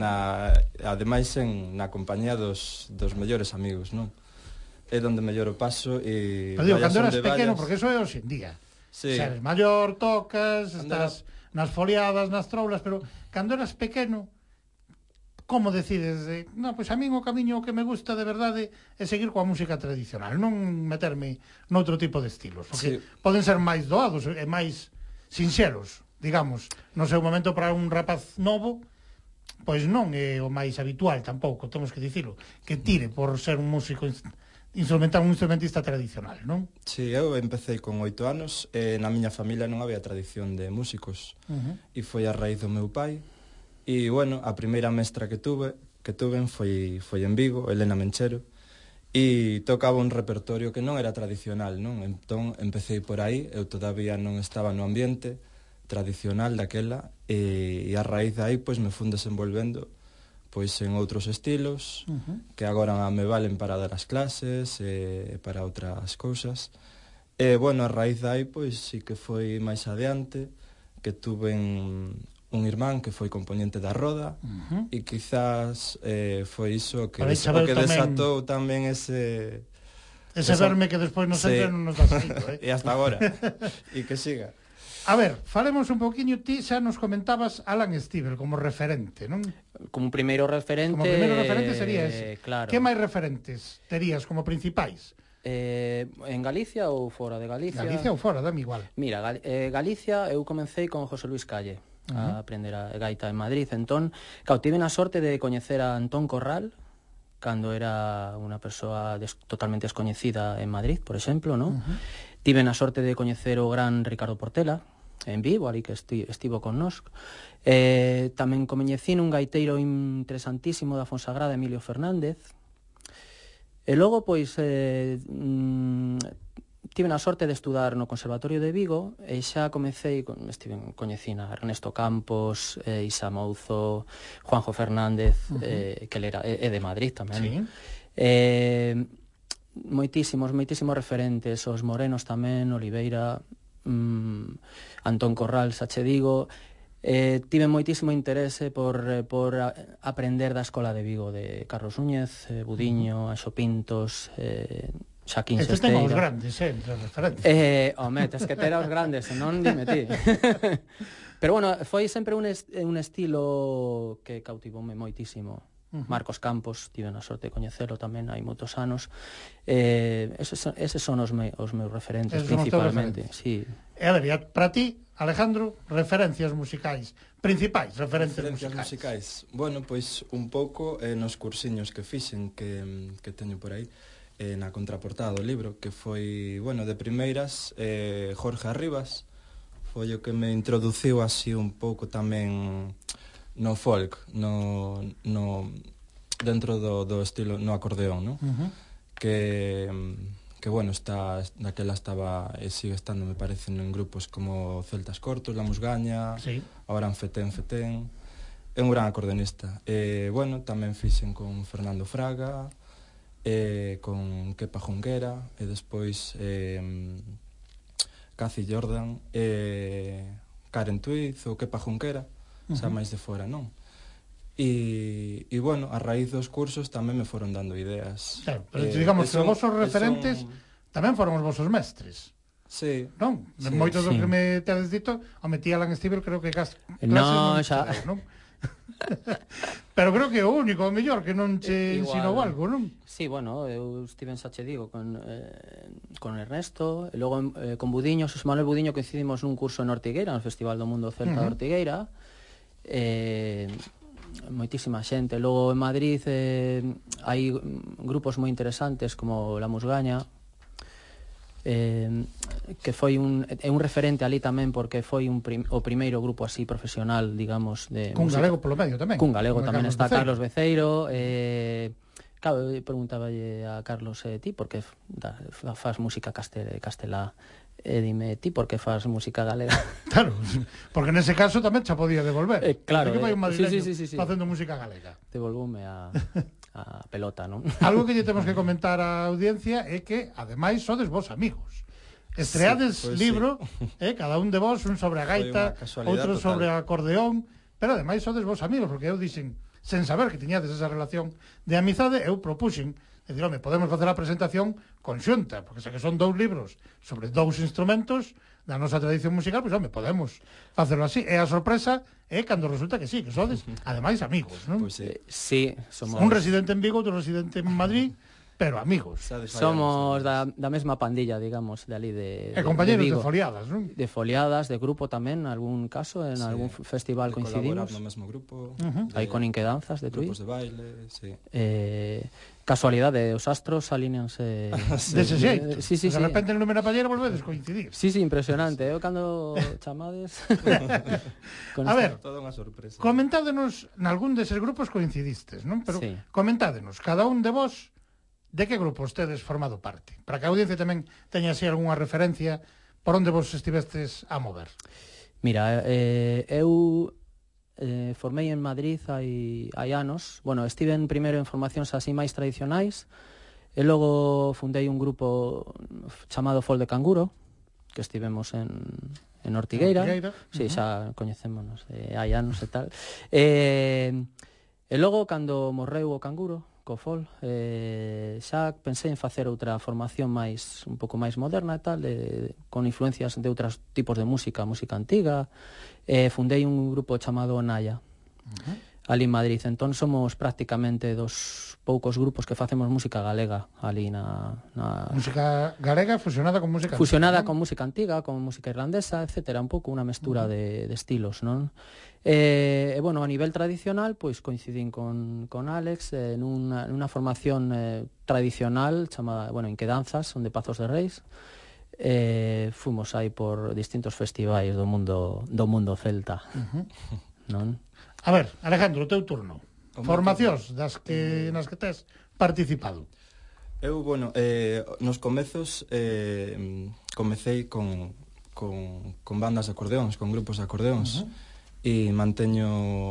[SPEAKER 10] ademais na compañía dos mellores amigos, non? É donde mellor o paso e...
[SPEAKER 3] Pero digo, cando eras pequeno, porque eso é hoxe en día.
[SPEAKER 10] Sí.
[SPEAKER 3] Se eres maior, tocas, estás nas foliadas, nas troulas, pero cando eras pequeno, como decides de, no, pois a min o camiño que me gusta de verdade é seguir coa música tradicional, non meterme noutro tipo de estilos, porque poden ser máis doados e máis sinxelos, digamos, no seu momento para un rapaz novo, pois non é o máis habitual tampouco, temos que dicilo, que tire por ser un músico instrumental, un instrumentista tradicional, non?
[SPEAKER 10] Si, eu empecé con 8 anos e na miña familia non había tradición de músicos e foi a raíz do meu pai. E, bueno, a primeira mestra que tuven foi en Vigo, Elena Menchero, e tocaba un repertorio que non era tradicional, non? Entón, empecé por aí, eu todavía non estaba no ambiente tradicional daquela, e a raíz de aí, pois, me fun desenvolvendo pois en outros estilos, que agora me valen para dar as clases, e para outras cousas. E, bueno, a raíz de aí, pois, sí que foi máis adiante, que tuven un irmán que foi componente da Roda, e quizás foi iso que desatou tamén ese
[SPEAKER 3] verme que despois nos entra non nos dá saído,
[SPEAKER 10] e hasta agora, e que siga.
[SPEAKER 3] A ver, falemos un poquinho, ti xa nos comentabas Alan Stivell como referente, non?
[SPEAKER 9] Como primeiro referente...
[SPEAKER 3] Como primeiro referente sería ese.
[SPEAKER 9] Claro.
[SPEAKER 3] Que máis referentes terías como principais?
[SPEAKER 9] En Galicia ou fora de Galicia?
[SPEAKER 3] Galicia ou fora, dame igual.
[SPEAKER 9] Mira, Galicia eu comecei con José Luis Calle a aprender a gaita en Madrid. Entón, tive a sorte de coñecer a Antón Corral cando era unha persoa totalmente descoñecida en Madrid, por exemplo, non? Tive a sorte de coñecer o gran Ricardo Portela en Vigo, ali que estivo con nós. Tamén coñecín un gaiteiro interesantísimo da Fonsagrada, Emilio Fernández. E logo, pois, tive a sorte de estudar no Conservatorio de Vigo e xa coñecín a Ernesto Campos, Isa Mouzo, Juanjo Fernández, que ele é de Madrid tamén. Moitísimos referentes, os morenos tamén, Oliveira, Antón Corral, xa che digo. Tive moitísimo interese por aprender da Escola de Vigo de Carlos Núñez, Budiño, Anxo Pintos, Xaquín Sesteira.
[SPEAKER 3] Estes ten os grandes, entre referentes.
[SPEAKER 9] Home, tes que ter os grandes, senón dime ti. Pero bueno, foi sempre un estilo que cautivoume moitísimo. Marcos Campos, tive a sorte de coñecelo tamén hai moitos anos. Eses son os meus referentes, principalmente. Sí.
[SPEAKER 3] E a ver, para ti, Alejandro, referencias musicais, principais referencias musicais.
[SPEAKER 10] Bueno, pois un pouco nos cursiños que fixen, que teño por aí, na contraportada do libro, que foi, bueno, de primeiras, Jorge Arribas, foi o que me introduciu así un pouco tamén no folk, dentro do estilo, no acordeón, no? Que bueno, daquela estaba e sigue estando, me parece, en grupos como Celtas Cortos, La Musgaña, ahora en Fetén, É un gran acordeonista. Bueno, tamén fixen con Fernando Fraga, con Kepa Junquera, e despois Cathy Jordan, Karen Twiz ou Kepa Junquera, xa máis de fora, non? E bueno, a raíz dos cursos tamén me foron dando ideas.
[SPEAKER 3] Claro, pero digamos que os vosos referentes tamén foron os vosos mestres.
[SPEAKER 10] Sí.
[SPEAKER 3] Non? Moito do que me tedes dito, o metía Alan Stivell, creo que clase
[SPEAKER 9] non xa...
[SPEAKER 3] non? Pero creo que é o único, o mellor, que non che ensinou algo, non?
[SPEAKER 9] Sí, bueno, eu estive en Sache Digo con Ernesto, e logo con Budiño, Xosé Manuel Budiño, coincidimos nun curso en Ortigueira, no Festival do Mundo Celta de Ortigueira, moitísima xente. Logo en Madrid hai grupos moi interesantes como La Musgaña, que foi un referente ali tamén porque foi o primeiro grupo así profesional, digamos, de
[SPEAKER 3] cun galego polo medio tamén.
[SPEAKER 9] Cun galego tamén está Carlos Beceiro. Claro, preguntaballe a Carlos, ti por que faz música castelá? Dime, ti por que faz música galega?
[SPEAKER 3] Claro, porque nese caso tamén xa podía devolver.
[SPEAKER 9] Claro,
[SPEAKER 3] que vai un madrileño
[SPEAKER 9] sí.
[SPEAKER 3] facendo música galega.
[SPEAKER 9] Devolvoume a pelota, non?
[SPEAKER 3] Algo que lle temos que comentar á audiencia é que, ademais, sodes vos amigos. Estreades libro, cada un de vos, un sobre a gaita, outro sobre a acordeón, pero ademais sodes vos amigos, porque eu dixen, sen saber que tiñades esa relación de amizade, eu propuxen, e dir, home, podemos facer a presentación conxunta, porque xa que son 2 libros sobre 2 instrumentos da nosa tradición musical, pois, home, podemos facelo así. E a sorpresa é cando resulta que sí, que sodes, ademais, amigos, non?
[SPEAKER 10] Pois
[SPEAKER 9] sí, somos...
[SPEAKER 3] Un residente en Vigo, outro residente en Madrid, pero amigos.
[SPEAKER 9] Somos da mesma pandilla, digamos, de ali de
[SPEAKER 3] compañeros
[SPEAKER 9] de
[SPEAKER 3] Vigo. De foliadas, non?
[SPEAKER 9] De foliadas, de grupo tamén, en algún caso, en algún festival coincidimos.
[SPEAKER 10] No mesmo grupo.
[SPEAKER 9] Hai con Inquedanzas de Tui.
[SPEAKER 10] Grupos de baile, sí.
[SPEAKER 9] Casualidade, os astros alineanse
[SPEAKER 3] dese xeito.
[SPEAKER 9] Sí.
[SPEAKER 3] De repente en Lumena Pallera volvedes coincidir.
[SPEAKER 9] Sí, impresionante. Eu cando chamades
[SPEAKER 3] a ver,
[SPEAKER 10] toda unha sorpresa.
[SPEAKER 3] Comentádenos, nalgún deses grupos coincidistes, non? Pero comentádenos, cada un de vos, de que grupo estedes formado parte? Para que a audiencia tamén teña así algunha referencia por onde vos estivestes a mover.
[SPEAKER 9] Mira, eu formei en Madrid hai anos. Bueno, estive primeiro en formacións así máis tradicionais, e logo fundei un grupo chamado Fol de Canguro, que estivemos en Ortigueira. Sí, xa coñecémonos hai anos e tal. E logo, cando morreu o Canguro, co Fol, xa pensei en facer outra formación un pouco máis moderna e tal, con influencias de outros tipos de música antiga. Fundei un grupo chamado Naya, ali en Madrid. Entón somos prácticamente dos poucos grupos que facemos música galega ali na...
[SPEAKER 3] Música galega fusionada con música
[SPEAKER 9] con música antiga, con música irlandesa, etcétera, un pouco unha mestura de estilos, non? Bueno, a nivel tradicional, pois coincidín con Alex nunha formación tradicional chamada, Inquedanzas, son de Pazos de Reis. Fomos aí por distintos festivais do mundo celta, non?
[SPEAKER 3] A ver, Alejandro, o teu turno. Formacións nas que tes participado.
[SPEAKER 10] Eu, nos comezos comecei con bandas de acordeóns, con grupos de acordeóns, e manteño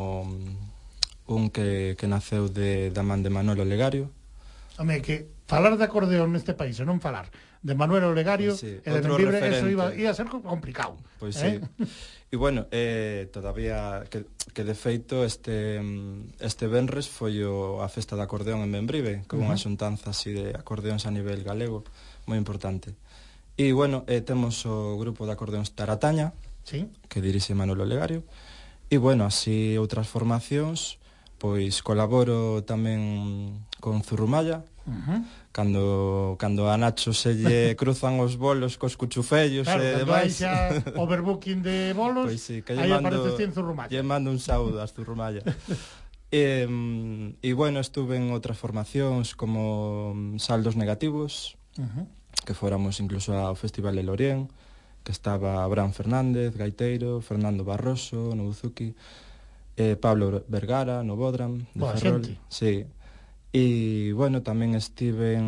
[SPEAKER 10] un que naceu da man de Manuel Olegario.
[SPEAKER 3] Home, que falar de acordeón neste país e non falar de Manuel Olegario e de Membibre, eso iba a ser complicado.
[SPEAKER 10] Pois sí. E todavía que de feito este venres foi a festa de acordeón en Membrive, con unha xuntanza así de acordeóns a nivel galego moi importante. E temos o grupo de acordeóns Tarataña, que dirixe Manuel Olegario. E así outras formacións, pois colaboro tamén con Zurrumalla, cando a Nacho se lle cruzan os bolos cos cuchufellos e demais.
[SPEAKER 3] Claro, cando hai xa overbooking de bolos,
[SPEAKER 10] pois sí,
[SPEAKER 3] aí apareces ti en Zurrumalla.
[SPEAKER 10] Lle mando un saúdo a Zurrumalla. E estuve en outras formacións como Saldos Negativos, que fóramos incluso ao Festival de Lorien, que estaba Abraham Fernández, gaiteiro, Fernando Barroso, no Buzuki, Pablo Vergara, no Bodram, de Ferrol. Sí. E, tamén estive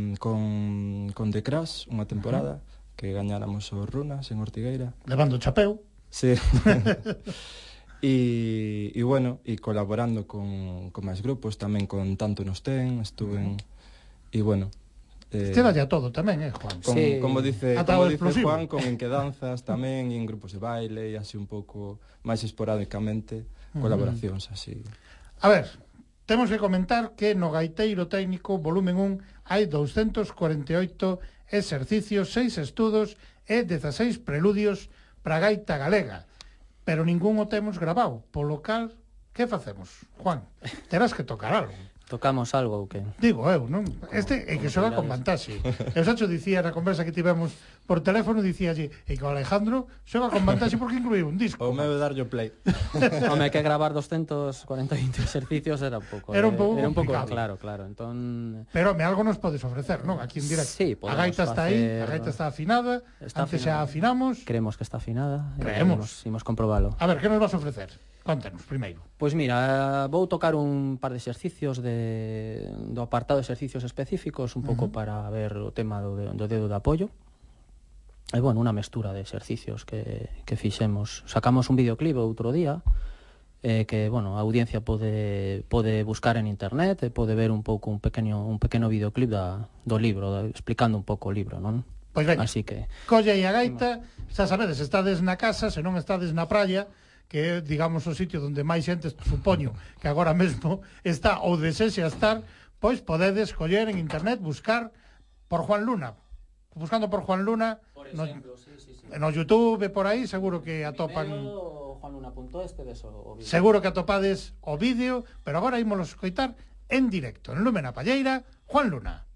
[SPEAKER 10] con The Crash unha temporada, que gañáramos os Runas en Ortigueira.
[SPEAKER 3] Levando o chapeu.
[SPEAKER 10] Sí. E bueno, e colaborando con máis grupos, tamén con Tanto Nos Ten, estuve e bueno,
[SPEAKER 3] Estédalle a todo tamén, Juan?
[SPEAKER 10] Sí. Como dice Juan, con enquedanzas tamén, e en grupos de baile, e así un pouco máis esporádicamente, colaboracións así.
[SPEAKER 3] A ver, temos que comentar que no Gaiteiro Técnico, volumen 1, hai 248 exercicios, 6 estudos e 16 preludios para gaita galega, pero ningún o temos grabado, polo cal, que facemos? Juan, terás que tocar algo.
[SPEAKER 9] Tocamos algo ou que?
[SPEAKER 3] Digo eu, non? Este é que xoga con vantaxe. Eu xa dicía na conversa que tivemos por teléfono, dicíalle, e que o Alejandro xoga con vantaxe porque incluiu un disco.
[SPEAKER 10] O meu é darlle play.
[SPEAKER 9] Home, que gravar 248 exercicios era un pouco...
[SPEAKER 3] Era un pouco
[SPEAKER 9] complicado. Claro. Entón...
[SPEAKER 3] Pero me algo nos podes ofrecer, non? Aquí en directo.
[SPEAKER 9] Sí,
[SPEAKER 3] a gaita está aí, a gaita está afinada, antes xa afinamos.
[SPEAKER 9] Creemos que está afinada.
[SPEAKER 3] Creemos.
[SPEAKER 9] Imos comprobalo.
[SPEAKER 3] A ver, que nos vas a ofrecer? Contanos, primeiro.
[SPEAKER 9] Pois mira, vou tocar un par de exercicios do apartado de exercicios específicos, un pouco para ver o tema do dedo de apoio. E, bueno, unha mestura de exercicios que fixemos. Sacamos un videoclip outro día, que, bueno, a audiencia pode buscar en internet e pode ver un pouco un pequeno videoclip do libro, explicando un pouco o libro, non?
[SPEAKER 3] Pois veña,
[SPEAKER 9] así que
[SPEAKER 3] colle aí a gaita, xa sabedes, estades na casa, se non estades na praia, que é, digamos, o sitio onde máis xente, supoño, que agora mesmo está ou desexa estar, pois podedes coller en internet, buscar por Juan Luna. Buscando por Juan Luna,
[SPEAKER 9] por exemplo, sí.
[SPEAKER 3] No YouTube, por aí, seguro que atopan...
[SPEAKER 9] juanluna.es,
[SPEAKER 3] seguro que atopades o vídeo, pero agora ímolo escoitar en directo, en Lume na Palleira, Juan Luna.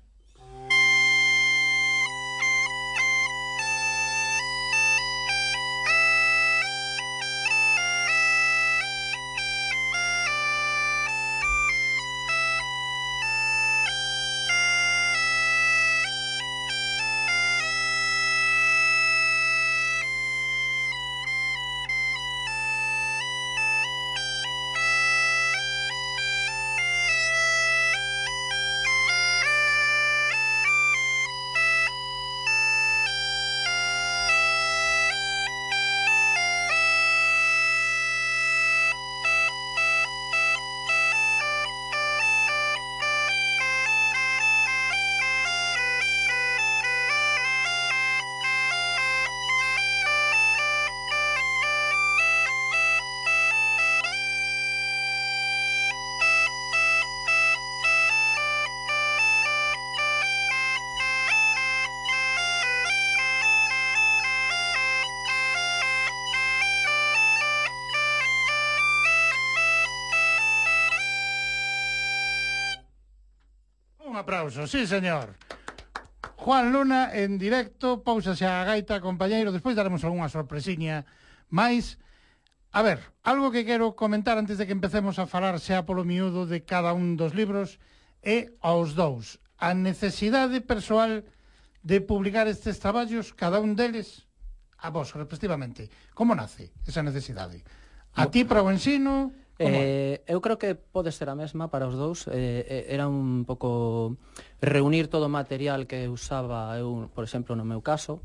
[SPEAKER 3] Un aplauso, sí, señor. Juan Luna en directo, pausase a gaita, compañeiro, despois daremos algunha sorpresiña máis. A ver, algo que quero comentar antes de que empecemos a falar xa polo miúdo de cada un dos libros é aos dous. A necesidade persoal de publicar estes traballos, cada un deles, a vos, respectivamente. Como nace esa necesidade? A ti para o ensino...
[SPEAKER 9] Eu creo que pode ser a mesma para os dous. Era un pouco reunir todo o material que usaba eu, por exemplo, no meu caso.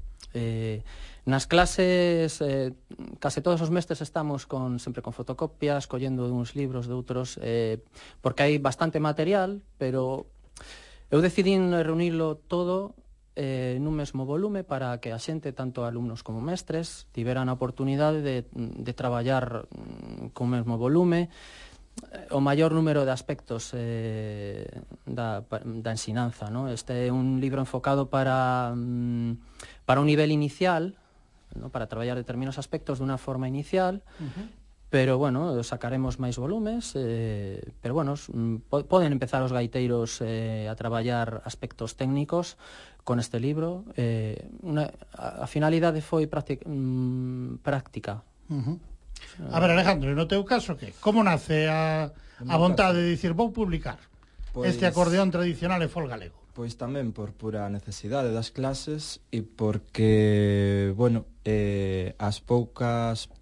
[SPEAKER 9] Nas clases case todos os mestres estamos sempre con fotocopias, collendo uns libros de outros, porque hai bastante material, pero eu decidín reunirlo todo nun mesmo volume para que a xente, tanto alumnos como mestres, tiveran a oportunidade de traballar con o mesmo volume o maior número de aspectos da ensinanza, ¿no? Este é un libro enfocado para un nivel inicial, ¿no? Para traballar determinados aspectos dunha forma inicial, pero, bueno, sacaremos máis volumes, pero, bueno, poden empezar os gaiteiros a traballar aspectos técnicos con este libro. A finalidade foi práctica.
[SPEAKER 3] A ver, Alejandro, no teu caso, que? Como nace a vontade de dicir, vou publicar este acordeón tradicional e folk galego?
[SPEAKER 10] Pois tamén por pura necesidade das clases e porque, bueno, as poucas...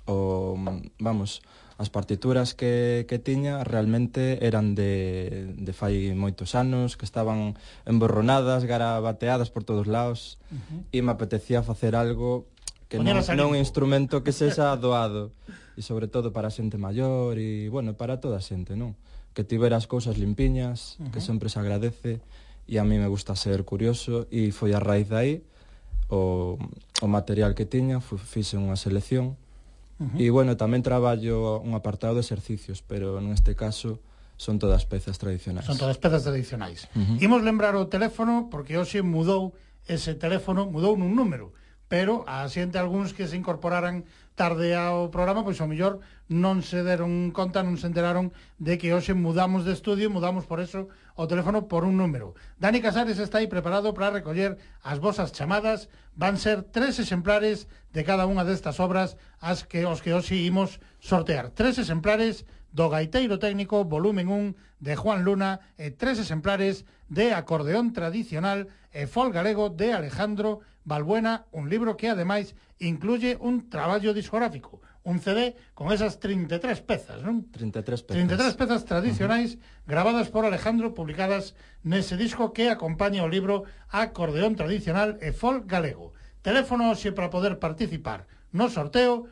[SPEAKER 10] as partituras que tiña realmente eran de fai moitos anos, que estaban emborronadas, garabateadas por todos lados, e me apetecía facer algo que non un instrumento que sexa doado. E sobre todo para a xente maior e, bueno, para toda a xente, non? Que tivera as cousas limpiñas, que sempre se agradece, e a mí me gusta ser curioso, e foi a raíz de aí o material que tiña, fixe unha selección, e, bueno, tamén traballo un apartado de exercicios, pero neste caso son todas pezas tradicionais.
[SPEAKER 3] Son todas pezas tradicionais. Imos lembrar o teléfono, porque hoxe mudou ese teléfono, mudou nun número, pero a xente algúns que se incorporaran tarde ao programa, pois ao mellor non se deron conta, non se enteraron de que hoxe mudamos de estudio, mudamos por eso o teléfono por un número. Dani Casares está aí preparado para recoller as vosas chamadas. Van ser 3 exemplares de cada unha destas obras os que hoxe imos sortear. 3 exemplares do Gaiteiro Técnico, volumen 1, de Juan Luna, e 3 exemplares de Acordeón Tradicional e Folk Galego de Alejandro Balbuena, un libro que, ademais, incluye un traballo discográfico, un CD con esas 33 pezas, non?
[SPEAKER 10] 33 pezas.
[SPEAKER 3] 33 pezas tradicionais gravadas por Alejandro, publicadas nese disco que acompaña o libro Acordeón Tradicional e Folk Galego. Teléfono hoxe para poder participar no sorteo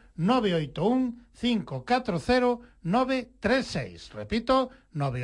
[SPEAKER 3] 981-540-936. Repito,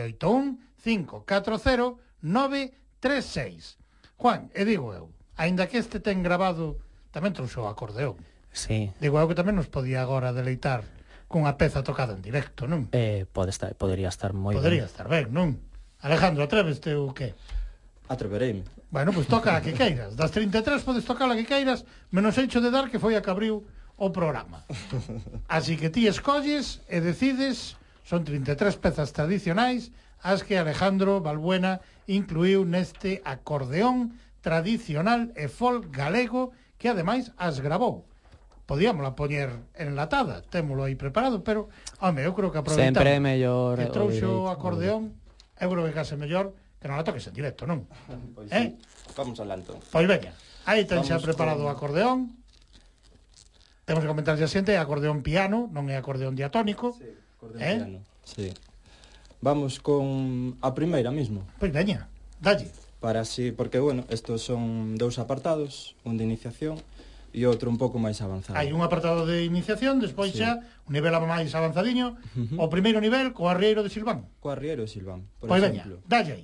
[SPEAKER 3] 981-540-936. Juan, e digo eu, aínda que este ten grabado, tamén trouxo o acordeón.
[SPEAKER 9] Sí.
[SPEAKER 3] Digo eu que tamén nos podía agora deleitar cunha peza tocada en directo, non?
[SPEAKER 9] Podería estar moi ben.
[SPEAKER 3] Podería estar ben, non? Alejandro, atréveste ou que?
[SPEAKER 10] Atrevereime.
[SPEAKER 3] Bueno, pois toca a que queiras. Das 33 podes tocar a que queiras, menos hecho de dar que foi a que abriu o programa. Así que ti escolles e decides, son 33 pezas tradicionais as que Alejandro Balbuena incluiu neste Acordeón Tradicional e Folk Galego, que ademais as grabou. Podíamola poñer enlatada, témolo aí preparado, pero, home, eu creo que aproveitamos.
[SPEAKER 9] Sempre é mellor
[SPEAKER 3] que trouxo o acordeón, eu creo que case mellor que non la toques en directo, non?
[SPEAKER 10] Pois sí, vamos alá entón.
[SPEAKER 3] Pois veña, aí ten xa preparado o acordeón. Temos que comentar xa xente, é acordeón piano, non é acordeón diatónico.
[SPEAKER 10] Sí, acordeón piano, sí. Vamos con a primeira mismo.
[SPEAKER 3] Pois veña, dalle.
[SPEAKER 10] Para así, porque, bueno, estos son 2 apartados, un de iniciación e outro un pouco máis avanzado.
[SPEAKER 3] Hai un apartado de iniciación, despois
[SPEAKER 10] sí.
[SPEAKER 3] xa un nivel máis avanzadiño, o primeiro nivel co arrieiro de Silván.
[SPEAKER 10] Co arrieiro de Silván, por
[SPEAKER 3] pois
[SPEAKER 10] exemplo.
[SPEAKER 3] Veña, dalle aí.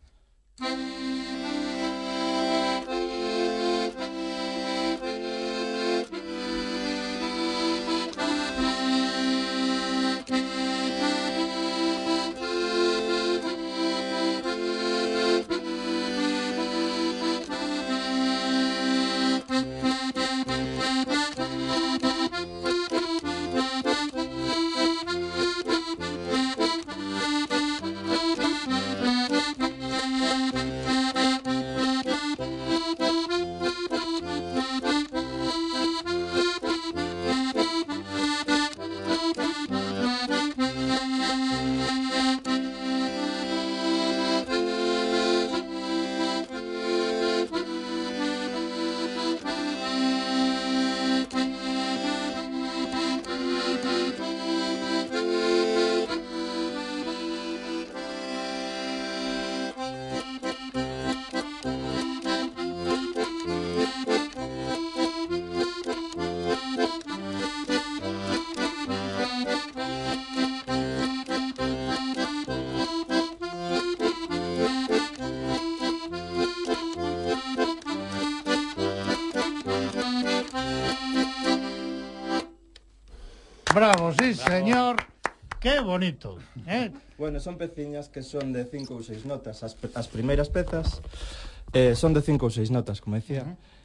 [SPEAKER 3] Bravo, sí, señor. Qué bonito, ¿eh?
[SPEAKER 10] Bueno, son peciñas que son de 5 ou 6 notas. As primeiras pezas son de 5 ou 6 notas, como decía.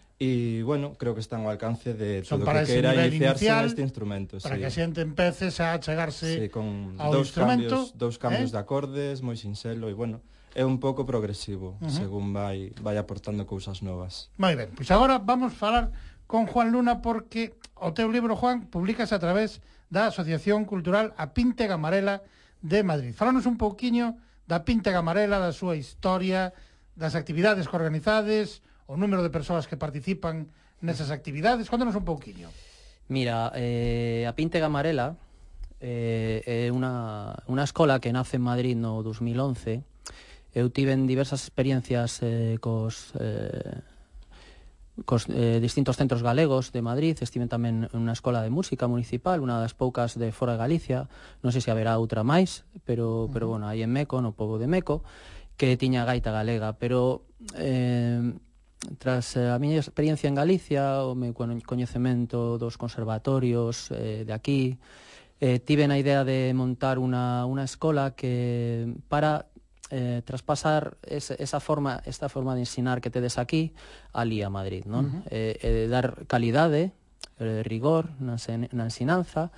[SPEAKER 10] E, bueno, creo que están ao alcance de todo o que queira iniciarse neste instrumento.
[SPEAKER 3] Para
[SPEAKER 10] sí.
[SPEAKER 3] que a xente empece a chegarse
[SPEAKER 10] con
[SPEAKER 3] ao instrumento.
[SPEAKER 10] Dous cambios de acordes, moi sinxelo, e, bueno, é un pouco progresivo, según vai aportando cousas novas.
[SPEAKER 3] Moi ben, pois agora vamos falar con Juan Luna, porque o teu libro, Juan, publicas a través da Asociación Cultural A Píntega Amarela de Madrid. Falanos un pouquiño da Píntega Amarela, da súa historia, das actividades que organizades, o número de persoas que participan nesas actividades. Contanos un pouquiño.
[SPEAKER 9] Mira, a Píntega Amarela é unha escola que nace en Madrid no 2011. Eu tiven diversas experiencias distintos centros galegos de Madrid, estiven tamén en unha escola de música municipal, unha das poucas de fora de Galicia, non sei se haberá outra máis, pero bueno, aí en Meco, no pobo de Meco, que tiña gaita galega, pero tras a miña experiencia en Galicia, o meu coñecemento dos conservatorios de aquí, tive na idea de montar unha escola que para traspasar esta forma de ensinar que tedes aquí ali a Madrid, non? Dar calidade, rigor na ensinanza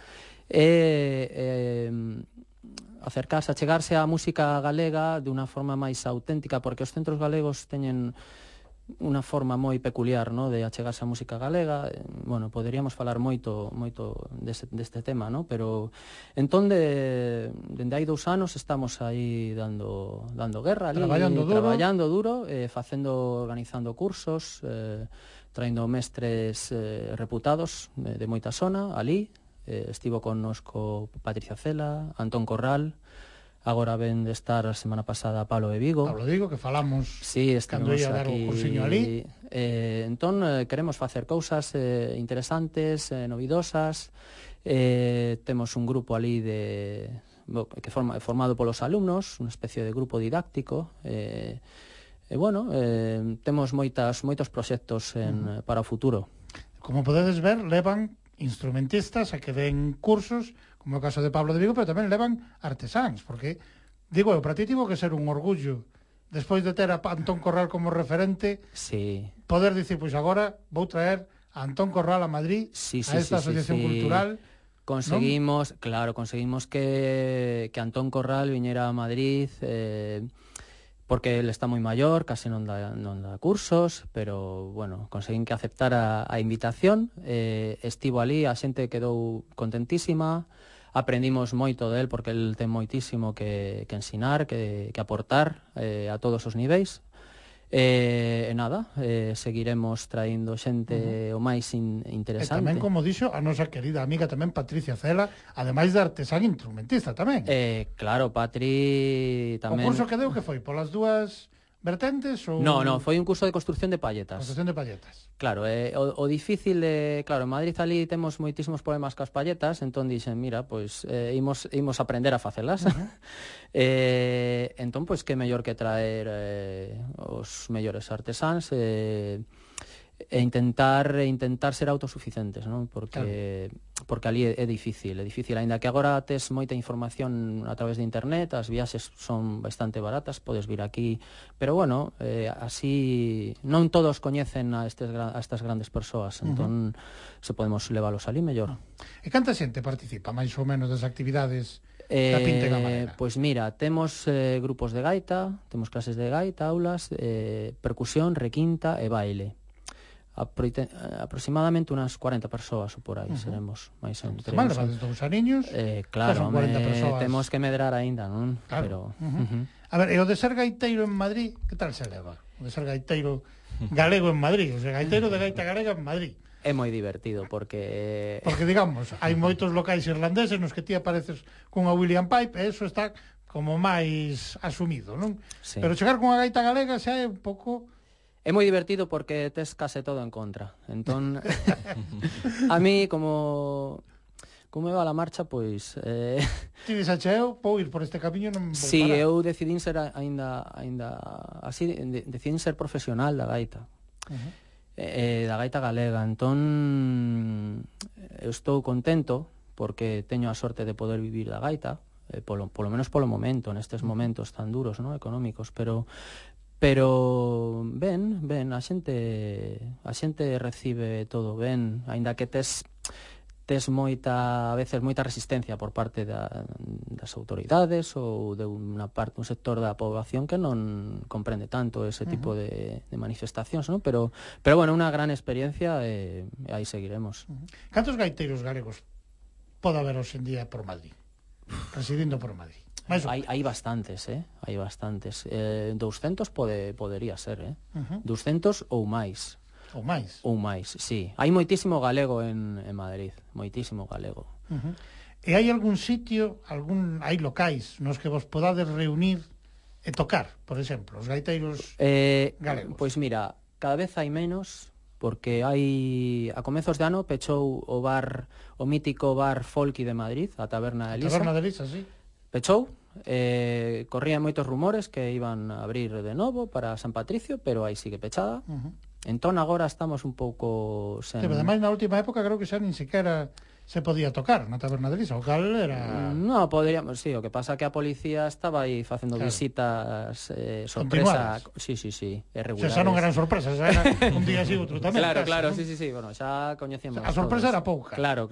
[SPEAKER 9] e acercarse, achegarse á música galega de unha forma máis auténtica, porque os centros galegos teñen unha forma moi peculiar, no, de achegarse á música galega. Bueno, poderíamos falar moito deste tema, no? Pero entón dende hai 2 anos estamos aí dando guerra ali, traballando duro, organizando cursos, traendo mestres reputados de moita zona ali. Estivo connosco Patricia Cela, Antón Corral. Agora ven de estar a semana pasada Pablo de Vigo.
[SPEAKER 3] Pablo de Vigo, que falamos
[SPEAKER 9] cando
[SPEAKER 3] ia dar o cursiño ali.
[SPEAKER 9] Entón, queremos facer cousas interesantes, novidosas. Temos un grupo ali que formado polos alumnos, unha especie de grupo didáctico. Bueno, temos moitos proxectos para o futuro.
[SPEAKER 3] Como podedes ver, levan instrumentistas a que den cursos, como o caso de Pablo de Vigo, pero tamén levan artesáns, porque, digo eu, para ti tivo que ser un orgullo, despois de ter a Antón Corral como referente, poder dicir, pois agora vou traer a Antón Corral a Madrid, a esta asociación cultural.
[SPEAKER 9] Conseguimos que Antón Corral viñera a Madrid, porque ele está moi maior, case non dá cursos, pero, bueno, conseguín que aceptara a invitación, estivo ali, a xente quedou contentísima, aprendimos moito del, porque el ten moitísimo que ensinar, que aportar a todos os niveis, seguiremos traendo xente o máis interesante.
[SPEAKER 3] E tamén, como dixo, a nosa querida amiga tamén Patricia Cela, ademais de artesán instrumentista tamén.
[SPEAKER 9] Claro, Patri tamén.
[SPEAKER 3] O curso que deu que foi? Polas dúas vertentes? Ou...
[SPEAKER 9] No, foi un curso de construcción de palletas.
[SPEAKER 3] Construcción de palletas.
[SPEAKER 9] Claro, o difícil claro, en Madrid ali temos moitísimos problemas cas palletas, entón dixen, mira, pois imos aprender a facelas. Entón, pois que mellor que traer os mellores artesáns e intentar ser autosuficientes, non? Porque ali é difícil, aínda que agora tes moita información a través de internet, as viaxes son bastante baratas, podes vir aquí, pero bueno, así non todos coñecen a estas grandes persoas, entón se podemos leválos ali mellor.
[SPEAKER 3] E canta xente participa máis ou menos das actividades da Pinte Camarela?
[SPEAKER 9] Pois mira, temos grupos de gaita, temos clases de gaita, aulas, percusión, requinta e baile. Aproximadamente unas 40 persoas ou por aí seremos máis entre
[SPEAKER 3] nós. Levades 2 aniños,
[SPEAKER 9] claro, temos que medrar aínda, non?
[SPEAKER 3] Claro. A ver, e o de ser gaiteiro en Madrid, que tal se leva? O de ser gaiteiro galego en Madrid, o sea, gaiteiro de gaita galega en Madrid.
[SPEAKER 9] É moi divertido porque
[SPEAKER 3] digamos, hai moitos locais irlandeses nos que ti apareces cunha William Pipe e eso está como máis asumido, non? Sí. Pero chegar cunha gaita galega xa é un pouco...
[SPEAKER 9] É moi divertido porque tes case todo en contra. Entón, a mí, como va a la marcha, pois...
[SPEAKER 3] Ti dixacheo, vou ir por este camiño, non vou parar.
[SPEAKER 9] Sí, eu decidín ser aínda así, decidín ser profesional da gaita. Da gaita galega. Entón, eu estou contento porque teño a sorte de poder vivir da gaita, polo menos polo momento, nestes momentos tan duros, non, económicos, pero ben, a xente recibe todo ben, aínda que tes a veces moita resistencia por parte das autoridades ou de un sector da poboación que non comprende tanto ese tipo de manifestacións, non? Pero bueno, unha gran experiencia e aí seguiremos.
[SPEAKER 3] Cantos gaiteiros galegos pode haber hoxe en día por Madrid, residindo por Madrid?
[SPEAKER 9] Hai bastantes, hai bastantes. 200 podería ser, 200 ou máis.
[SPEAKER 3] Ou máis,
[SPEAKER 9] sí. Hai moitísimo galego en Madrid, moitísimo galego.
[SPEAKER 3] E hai algún sitio, hai locais nos que vos podades reunir e tocar, por exemplo, os gaiteiros galegos?
[SPEAKER 9] Pois mira, cada vez hai menos, porque a comezos de ano pechou o mítico bar Folky de Madrid, a Taberna de Elisa.
[SPEAKER 3] A Taberna de Elisa, sí.
[SPEAKER 9] Pechou, corrían moitos rumores que iban a abrir de novo para San Patricio, pero aí sigue pechada. Entón agora estamos un pouco sen...
[SPEAKER 3] Sí, pero ademais na última época creo que xa nin sequera se podía tocar na Taberna de Elisa, o cal era...
[SPEAKER 9] No, poderíamos, sí, o que pasa que a policía estaba aí facendo visitas sorpresa. Sí, irregulares.
[SPEAKER 3] Xa non eran sorpresas, xa era un día así outro tamén.
[SPEAKER 9] Claro, sí, bueno, xa coñecíamos.
[SPEAKER 3] A sorpresa era pouca.
[SPEAKER 9] Claro.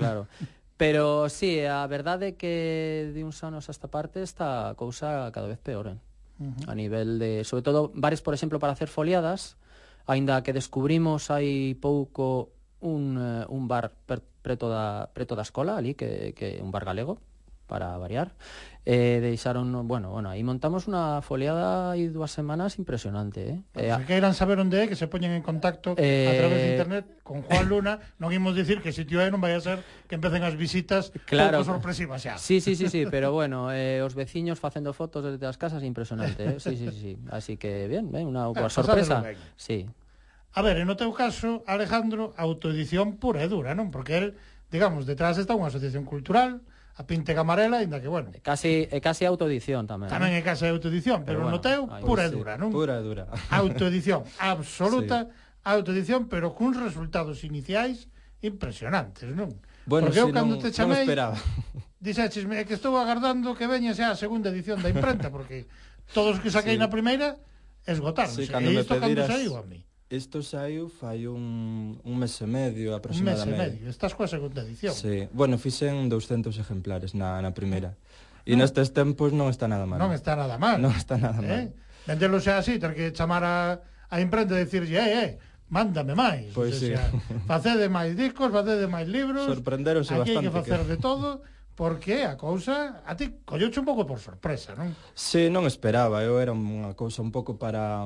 [SPEAKER 9] Pero sí, a verdade é que de uns anos a esta parte está a cousa cada vez peor, a nivel de, sobre todo, bares, por exemplo, para hacer foliadas, aínda que descubrimos hai pouco un bar preto da escola ali, que un bar galego, para variar, deixaron, bueno, aí montamos unha foliada aí 2 semanas impresionante,
[SPEAKER 3] Se queiran saber onde é, que se poñen en contacto a través de internet con Juan Luna. Non imos dicir que sitio é, non vai a ser que empecen as visitas pouco sorpresivas xa.
[SPEAKER 9] Sí, pero bueno, os veciños facendo fotos desde as casas impresionante, sí. Así que, bien, unha boa sorpresa. Sí.
[SPEAKER 3] A ver, no teu caso, Alejandro, autoedición pura e dura, non? Porque el, digamos, detrás está unha asociación cultural, a Pinte Camarela, ainda que, bueno...
[SPEAKER 9] Casi autoedición tamén.
[SPEAKER 3] Tamén é casi autoedición, pero no teu, pura e dura, non?
[SPEAKER 10] Pura e dura.
[SPEAKER 3] Autoedición, absoluta autoedición, pero cuns resultados iniciais impresionantes, non?
[SPEAKER 10] Bueno,
[SPEAKER 3] porque eu
[SPEAKER 10] non
[SPEAKER 3] cando te chamei,
[SPEAKER 10] esperaba.
[SPEAKER 3] Dixéchesme, é que estou agardando que veña xa a segunda edición da imprenta, porque todos os que saquei na primeira esgotaron.
[SPEAKER 10] Sí, cando me pediras...
[SPEAKER 3] Cando saiu a mí?
[SPEAKER 10] Isto saiu fai un mes e medio aproximadamente.
[SPEAKER 3] Un mes e medio, estás coa segunda edición.
[SPEAKER 10] Sí, bueno, fixen 200 ejemplares na primeira. E nestes tempos non está nada mal.
[SPEAKER 3] Non está nada mal.
[SPEAKER 10] Non está nada mal.
[SPEAKER 3] Vendelo xa así, ter que chamar a imprenta e dicirlle, mándame máis.
[SPEAKER 10] Pois sí.
[SPEAKER 3] Facede máis discos, facede máis libros.
[SPEAKER 10] Sorprenderonse bastante.
[SPEAKER 3] Aquí hai que facer de todo, porque a cousa a ti colleuche un pouco por sorpresa, non?
[SPEAKER 10] Sí, non esperaba. Eu era unha cousa un pouco para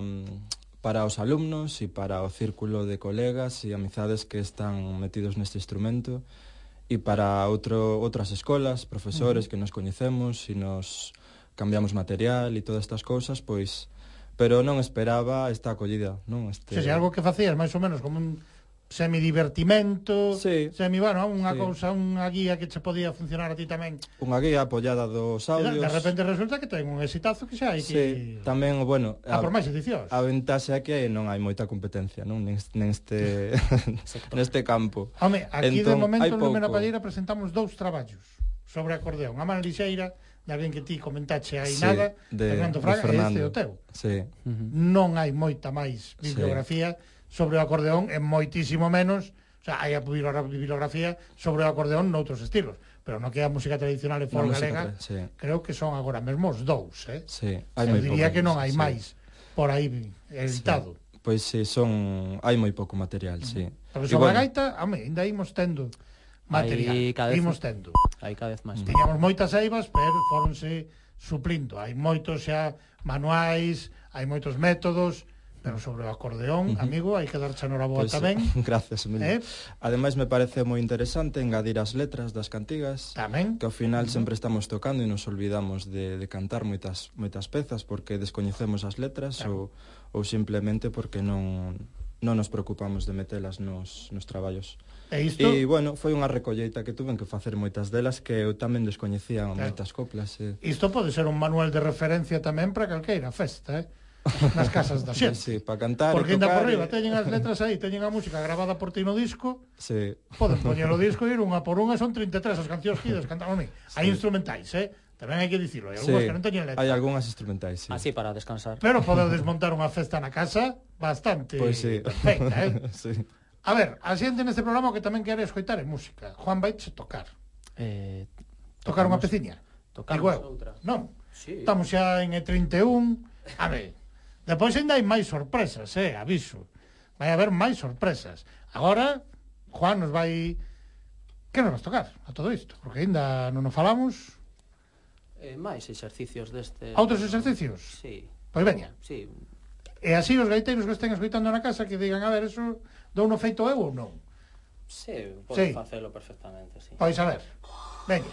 [SPEAKER 10] os alumnos e para o círculo de colegas e amizades que están metidos neste instrumento e para outras escolas, profesores que nos coñecemos e nos cambiamos material e todas estas cousas, pois, pero non esperaba esta acollida, non?
[SPEAKER 3] Algo que facías máis ou menos como un semidivertimento, unha cousa, unha guía que che podía funcionar a ti tamén.
[SPEAKER 10] Unha guía apoiada dos audios.
[SPEAKER 3] De repente resulta que ten un exitazo que xa hai que...
[SPEAKER 10] Sí, tamén, bueno...
[SPEAKER 3] por máis edicións.
[SPEAKER 10] A ventaxe é que non hai moita competencia, non? Neste campo.
[SPEAKER 3] Home, aquí de momento no Lumena Palleira presentamos 2 traballos sobre acordeón. A man lixeira, de alguén que ti comentache aí nada, Fernando Fraga, e este o teu. Non hai moita máis bibliografía sobre o acordeón, é moitísimo menos, o sea, hai a bibliografía sobre o acordeón noutros estilos, pero no que a música tradicional e folk galega, creo que son agora mesmo os 2,
[SPEAKER 10] Sí,
[SPEAKER 3] eu diría que non hai máis por aí editado.
[SPEAKER 10] Pois sí, hai moi pouco material, sí.
[SPEAKER 3] Pero sobre a gaita, ainda imos tendo material, imos tendo.
[SPEAKER 9] Hai cada vez máis.
[SPEAKER 3] Tiñamos moitas eivas, pero foronse suplindo. Hai moitos xa manuais, hai moitos métodos, pero sobre o acordeón, amigo, hai que darche noraboa tamén.
[SPEAKER 10] Gracias, Emilio. Ademais, me parece moi interesante engadir as letras das cantigas,
[SPEAKER 3] tamén,
[SPEAKER 10] que ao final sempre estamos tocando e nos olvidamos de cantar moitas pezas porque descoñecemos as letras ou simplemente porque non nos preocupamos de metelas nos traballos. E, bueno, foi unha recolleita que tuven que facer moitas delas que eu tamén descoñecía moitas coplas.
[SPEAKER 3] Isto pode ser un manual de referencia tamén para calqueira festa, nas casas da xente.
[SPEAKER 10] Sí, para cantar
[SPEAKER 3] porque
[SPEAKER 10] e tocar.
[SPEAKER 3] Porque ainda por riba teñen as letras aí, teñen a música grabada por ti no disco.
[SPEAKER 10] Sí.
[SPEAKER 3] Poden poñer o disco e ir unha por unha, son 33 as cancións que ides cantar. Hai instrumentais, tamén hai que dicirlo, hai algunhas que non teñen letra.
[SPEAKER 10] Hai algunhas instrumentais, sí.
[SPEAKER 9] Así para descansar.
[SPEAKER 3] Pero podedes montar unha festa na casa bastante perfecta,
[SPEAKER 10] Sí.
[SPEAKER 3] A ver, a xente neste programa que tamén quere escoitar é música. Juan vaiche tocar. Tocar unha peciña.
[SPEAKER 9] Tocamos outra.
[SPEAKER 3] Non?
[SPEAKER 9] Sí.
[SPEAKER 3] Estamos xa en E31. A ver, depois ainda hai máis sorpresas, aviso. Vai haber máis sorpresas. Agora, Juan nos vai... Que nos vas tocar a todo isto? Porque ainda non nos falamos...
[SPEAKER 9] máis exercicios deste...
[SPEAKER 3] Outros exercicios?
[SPEAKER 9] Sí.
[SPEAKER 3] Pois veña.
[SPEAKER 9] Sí.
[SPEAKER 3] E así os gaiteiros que estén escoitando na casa que digan, a ver, eso dou no feito eu ou non?
[SPEAKER 9] Sí, pode facelo perfectamente, sí.
[SPEAKER 3] Pois a ver, veña.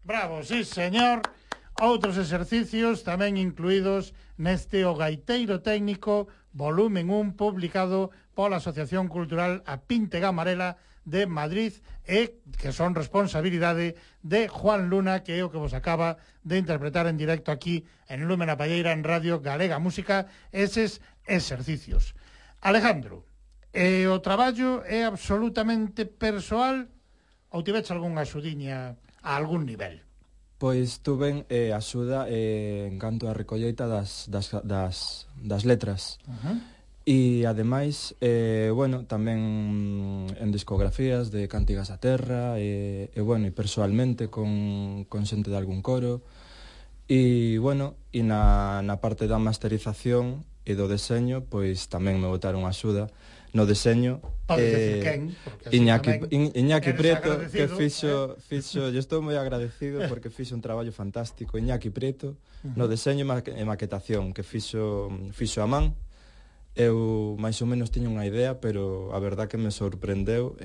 [SPEAKER 3] Bravo, sí, señor. Outros exercicios tamén incluídos neste O Gaiteiro Técnico, volumen 1, publicado pola Asociación Cultural A Píntega Amarela de Madrid, e que son responsabilidade de Juan Luna, que é o que vos acaba de interpretar en directo aquí en Lúmena Palleira, en Radio Galega Música, eses exercicios. Alejandro, o traballo é absolutamente persoal ou tiveche algunha axudiña a algún nivel?
[SPEAKER 10] Pois tuven axuda en canto a recolleita das letras. E ademais, bueno, tamén en discografías de Cantigas a Terra, e bueno, e persoalmente con xente de algún coro. E bueno, e na parte da masterización e do deseño, pois tamén me botaron axuda. No deseño, Iñaki Prieto, que fixo, yo estou moi agradecido porque fixo un traballo fantástico. Iñaki Prieto, no deseño e maquetación, que fixo a man. Eu máis ou menos tiña unha idea, pero a verdad que me sorprendeu.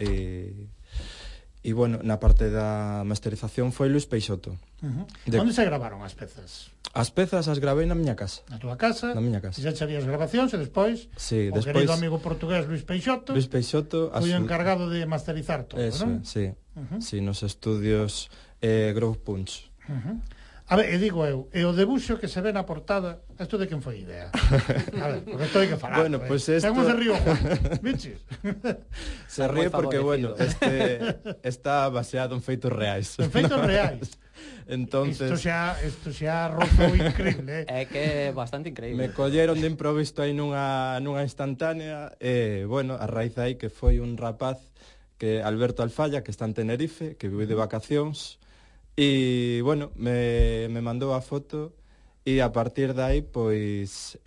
[SPEAKER 10] E bueno, na parte da masterización foi Luis Peixoto.
[SPEAKER 3] Onde se gravaron as pezas?
[SPEAKER 10] As pezas as gravei na miña casa.
[SPEAKER 3] Na túa casa?
[SPEAKER 10] Na miña casa.
[SPEAKER 3] E xa xerías grabacións e despois
[SPEAKER 10] sí,
[SPEAKER 3] o querido amigo portugués Luis Peixoto foi o encargado de masterizar todo,
[SPEAKER 10] eso,
[SPEAKER 3] non?
[SPEAKER 10] Sí, sí, nos estudios Grove Punch.
[SPEAKER 3] A ver, e digo eu, e o debuxo que se ve na portada, isto de quen foi idea? A ver, porque isto hai que falar.
[SPEAKER 10] Bueno, pues esto...
[SPEAKER 3] Temos de río Juan, bichis?
[SPEAKER 10] Se ríe porque, bueno, está baseado en feitos reais.
[SPEAKER 3] En feitos reais?
[SPEAKER 10] Entonces...
[SPEAKER 3] Isto xa rozou increíble,
[SPEAKER 9] É que é bastante increíble.
[SPEAKER 10] Me colleron de improviso aí nunha instantánea, e, bueno, a raíz aí que foi un rapaz, que Alberto Alfalla, que está en Tenerife, que vive de vacacións, e, bueno, me mandou a foto, e a partir de aí, pois,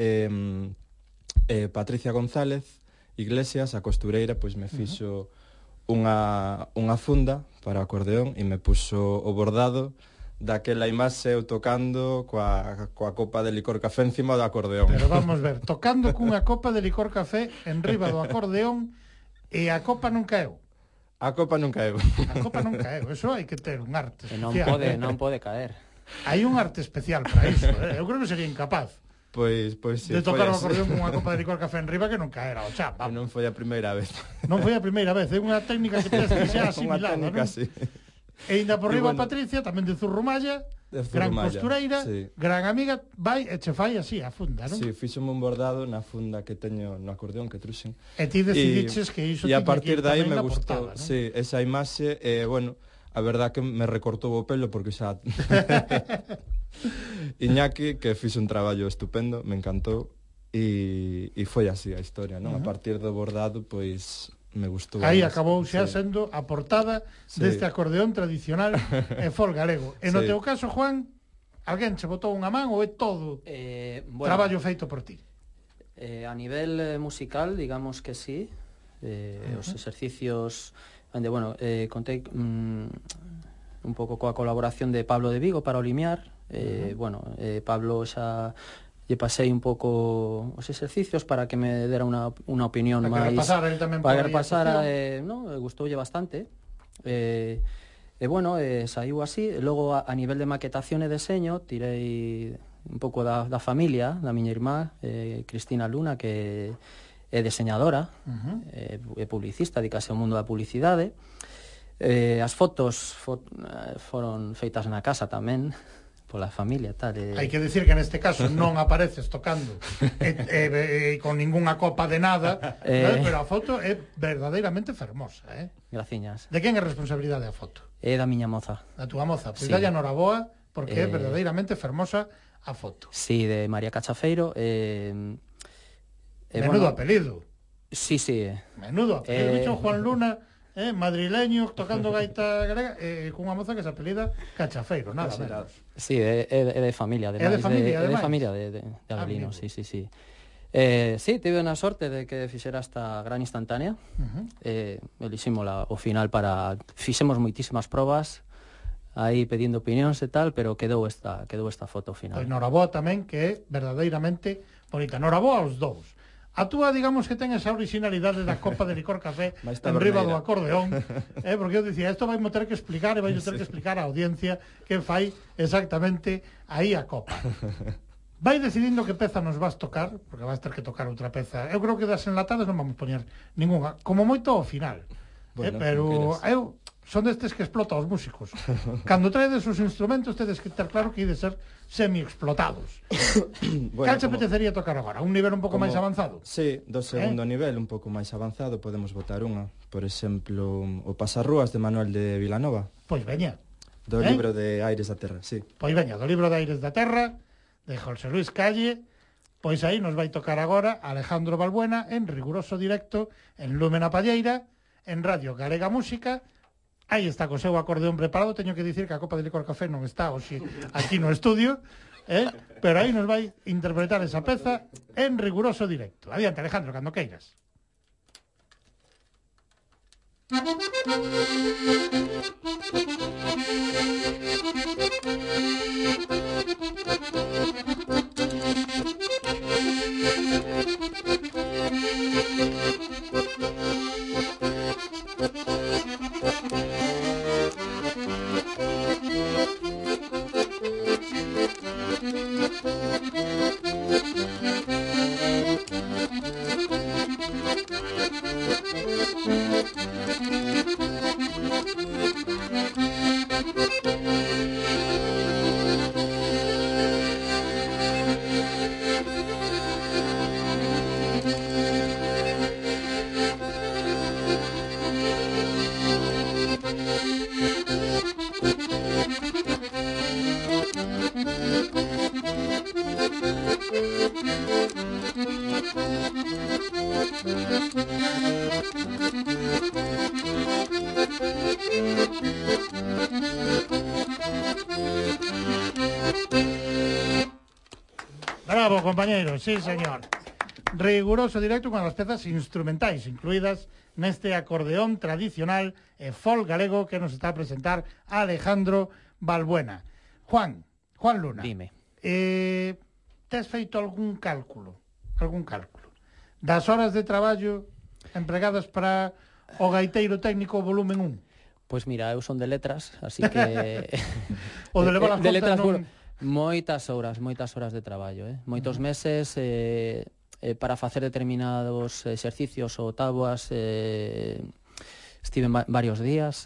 [SPEAKER 10] Patricia González Iglesias, a costureira, pois me fixo unha funda para acordeón e me puxo o bordado daquela imaxe eu tocando coa copa de licor café encima do acordeón.
[SPEAKER 3] Pero vamos ver, tocando cunha copa de licor café en riba do acordeón e a copa non caeu.
[SPEAKER 10] A copa non caeu.
[SPEAKER 3] A copa non caeu, eso hai que ter un arte especial.
[SPEAKER 9] Non pode caer.
[SPEAKER 3] Hai un arte especial para iso, eu creo que sería incapaz.
[SPEAKER 10] Pois sí,
[SPEAKER 3] de tocar o acordeón con unha copa de licor café en riba que non caera o chap.
[SPEAKER 10] Non foi a primeira vez.
[SPEAKER 3] Non foi a primeira vez, é unha técnica que tens que xa asimilada, non?
[SPEAKER 10] Sí.
[SPEAKER 3] E ainda por riba bueno, Patricia, tamén de Zurrumalla, gran costureira, sí, gran amiga, vai e che fai así a funda, non?
[SPEAKER 10] Sí, fixome un bordado na funda que teño no acordeón que truxen.
[SPEAKER 3] E ti decidiches que iso
[SPEAKER 10] tiña que ir tamén na portada, non? E a partir de aí me gustou,
[SPEAKER 3] ¿no?
[SPEAKER 10] Sí, esa imaxe, bueno, a verdad que me recortou o pelo porque xa... Iñaki, que fixo un traballo estupendo, me encantou, e foi así a historia, non? A partir do bordado, pois... me gustou.
[SPEAKER 3] Aí acabou xa sendo a portada deste acordeón tradicional e folk galego. E no teu caso, Juan, alguén che botou unha man ou é todo traballo feito por ti?
[SPEAKER 9] A nivel musical, digamos que sí. Os exercicios onde, bueno, contei un pouco coa colaboración de Pablo de Vigo para o limiar. Bueno, Pablo xa lle pasei un pouco os exercicios para que me dera unha opinión máis
[SPEAKER 3] para que repasara,
[SPEAKER 9] no, gustoulle bastante. Bueno, saiu así. Logo a nivel de maquetación e deseño tirei un pouco da familia, da miña irmá, Cristina Luna, que é deseñadora, é publicista, dedicase ao mundo da publicidade. As fotos foron feitas na casa tamén pola familia, tal.
[SPEAKER 3] Hai que decir que neste caso non apareces tocando con ningunha copa de nada, pero a foto é verdadeiramente fermosa,
[SPEAKER 9] Graciñas.
[SPEAKER 3] De quen é responsabilidade a foto?
[SPEAKER 9] É da miña moza.
[SPEAKER 3] Da túa moza, pois dalle a noraboa, porque é verdadeiramente fermosa a foto.
[SPEAKER 9] Sí, de María Cachafeiro.
[SPEAKER 3] Menudo apelido.
[SPEAKER 9] Sí.
[SPEAKER 3] Menudo apelido. Bicho Juan Luna, madrileño, tocando gaita galega, cunha moza que se apelida Cachafeiro, nada menos.
[SPEAKER 9] Sí, é de familia, ademais. É de familia de Avelino, sí. Sí, tive a sorte de que fixera esta gran instantánea. Elixímola ao final para... Fixemos moitísimas probas aí pedindo opinións e tal, pero quedou esta foto final.
[SPEAKER 3] Pois noraboa tamén, que é verdadeiramente bonita. Noraboa aos dous. A túa, digamos que ten esa originalidade da copa de licor café en riba do acordeón, porque eu dicía, isto vai mo ter que explicar e vai ter que explicar á audiencia que fai exactamente aí a copa. Vai decidindo que peza nos vas tocar, porque vas ter que tocar outra peza. Eu creo que das enlatadas non vamos poñer ninguna, como moito ao final. Bueno, pero eu son destes que explota os músicos. Cando traedes os instrumentos tedes que ter claro que ide ser semi-explotados. Bueno, cal se apetecería tocar agora? Un nivel un pouco máis avanzado?
[SPEAKER 10] Sí, do segundo nivel un pouco máis avanzado podemos botar unha. Por exemplo, o Pasarrúas de Manuel de Vilanova.
[SPEAKER 3] Pois veña.
[SPEAKER 10] Do libro de Aires da Terra, sí.
[SPEAKER 3] Pois veña, do libro de Aires da Terra, de José Luis Calle, pois aí nos vai tocar agora Alejandro Balbuena en riguroso directo en Lumen a Palleira, en Radio Galega Música. Aí está co seu acordeón preparado. Teño que dicir que a copa de licor café non está hoxe aquí no estudio, pero aí nos vai interpretar esa peza en riguroso directo. Adiante, Alejandro, cando queiras. Bravo, compañeros, sí, señor. Riguroso directo con as pezas instrumentais incluídas neste acordeón tradicional e folk galego que nos está a presentar Alejandro Balbuena. Juan Luna.
[SPEAKER 9] Dime.
[SPEAKER 3] Tes feito algún cálculo das horas de traballo empregadas para o gaiteiro técnico volumen 1?
[SPEAKER 9] Pois mira, eu son de letras, así que
[SPEAKER 3] o de levar as
[SPEAKER 9] de letras
[SPEAKER 3] non...
[SPEAKER 9] moitas horas de traballo, moitos meses para facer determinados exercicios ou táboas, estive varios días,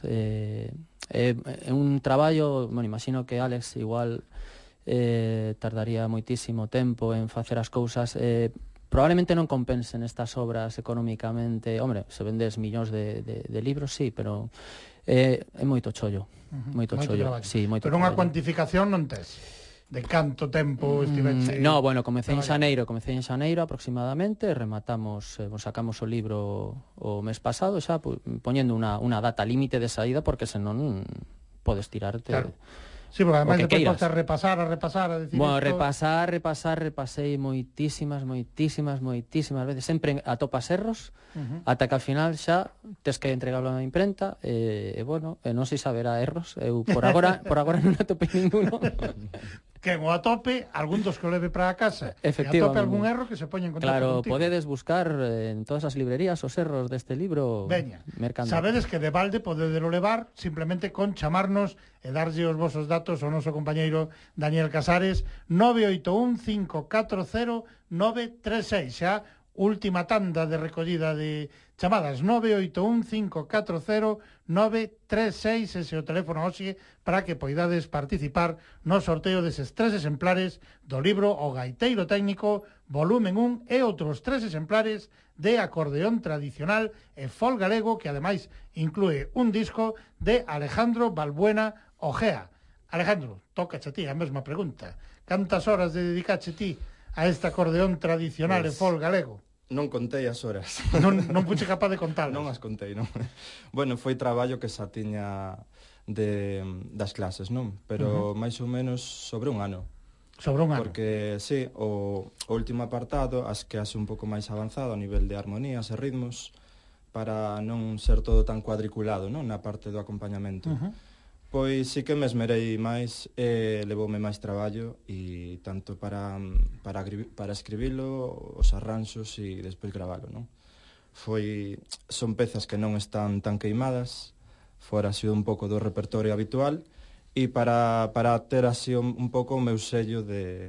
[SPEAKER 9] un traballo, bueno, imagino que Alex igual tardaría moitísimo tempo en facer as cousas, probablemente non compensen estas obras económicamente. Hombre, se vendes millóns de libros, sí, pero é moito chollo, moito chollo. Sí, moito
[SPEAKER 3] pero unha
[SPEAKER 9] traballo.
[SPEAKER 3] cuantificación non tes de canto tempo estivete?
[SPEAKER 9] No, bueno, comecei en xaneiro aproximadamente, rematamos, sacamos o libro o mes pasado, xa poñendo unha data límite de saída, porque senón podes tirarte.
[SPEAKER 3] Claro. Sí, porque además depois podes repasar, a decir...
[SPEAKER 9] Bueno, repasei moitísimas veces, sempre atopas erros, ata que al final xa tes que entregarlo na imprenta, bueno, non sei se haberá erros, eu por agora non atopei ninguno.
[SPEAKER 3] Que o atope, algún dos que o leve para a casa, e atope algún erro que se poña en contacto contigo.
[SPEAKER 9] Claro, podedes buscar en todas as librerías os erros deste libro.
[SPEAKER 3] Veña,
[SPEAKER 9] mercando.
[SPEAKER 3] sabedes que de balde podedelo levar simplemente con chamarnos e darlle os vosos datos ao noso compañeiro Daniel Casares, 981-540-936, xa última tanda de recollida de chamadas, 981-540-936, ese o teléfono hoxe para que poidades participar no sorteo deses 3 exemplares do libro O Gaiteiro Técnico, volumen 1, e outros 3 exemplares de acordeón tradicional e folk galego, que ademais inclúe un disco de Alejandro Balbuena Ojea. Alejandro, tócache a ti a mesma pregunta. Cantas horas dedicache ti a este acordeón tradicional e folk galego?
[SPEAKER 10] Non contei as horas.
[SPEAKER 3] Non puxe capaz de contar.
[SPEAKER 10] Non as contei, non. Bueno, foi traballo que xa tiña das clases, non? Pero máis ou menos sobre un ano.
[SPEAKER 3] Sobre un ano.
[SPEAKER 10] Porque, sí, o último apartado, as que hace un pouco máis avanzado a nivel de armonías e ritmos, para non ser todo tan cuadriculado, non? Na parte do acompañamento. Pois sí que me esmerei máis, levoume máis traballo e tanto para escribilo, os arranxos e despois gravalo, non? Son pezas que non están tan queimadas, fora así un pouco do repertorio habitual, e para ter así un pouco o meu sello de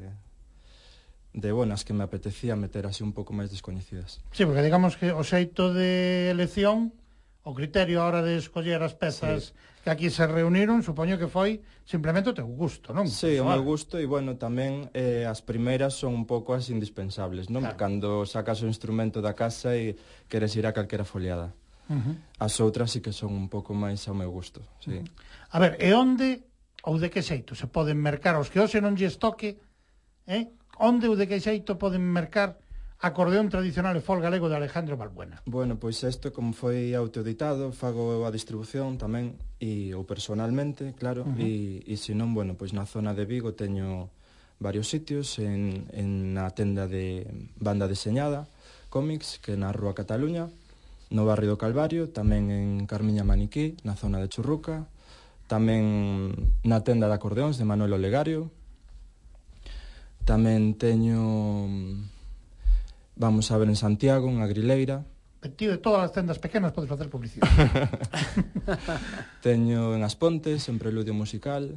[SPEAKER 10] buenas que me apetecía meter así un pouco máis descoñecidas.
[SPEAKER 3] Sí, porque digamos que o xeito de elección, o criterio a hora de escoller as pezas que aquí se reuniron, supoño que foi simplemente o teu gusto, non?
[SPEAKER 10] Sí, o meu gusto, e bueno, tamén as primeiras son un pouco as indispensables, non? Claro. Cando sacas o instrumento da casa e queres ir a calquera foliada. As outras sí que son un pouco máis ao meu gusto, sí.
[SPEAKER 3] A ver, e onde ou de que xeito se poden mercar os que hoxe non lles toque, onde ou de que xeito poden mercar acordeón tradicional e folk galego de Alejandro Balbuena?
[SPEAKER 10] Bueno, pois isto, como foi autoeditado, fago a distribución tamén, ou personalmente, claro, e se non, bueno, pois na zona de Vigo teño varios sitios, na tenda de Banda Deseñada, cómics, que na Rúa Cataluña, no barrio do Calvario, tamén en Carmiña Maniquí, na zona de Churruca, tamén na tenda de acordeóns de Manuel Olegario, tamén teño... Vamos a ver en Santiago, en Agrileira.
[SPEAKER 3] Tío, de todas as tendas pequenas podes facer publicidade.
[SPEAKER 10] Teño en As Pontes, en Preludio Musical.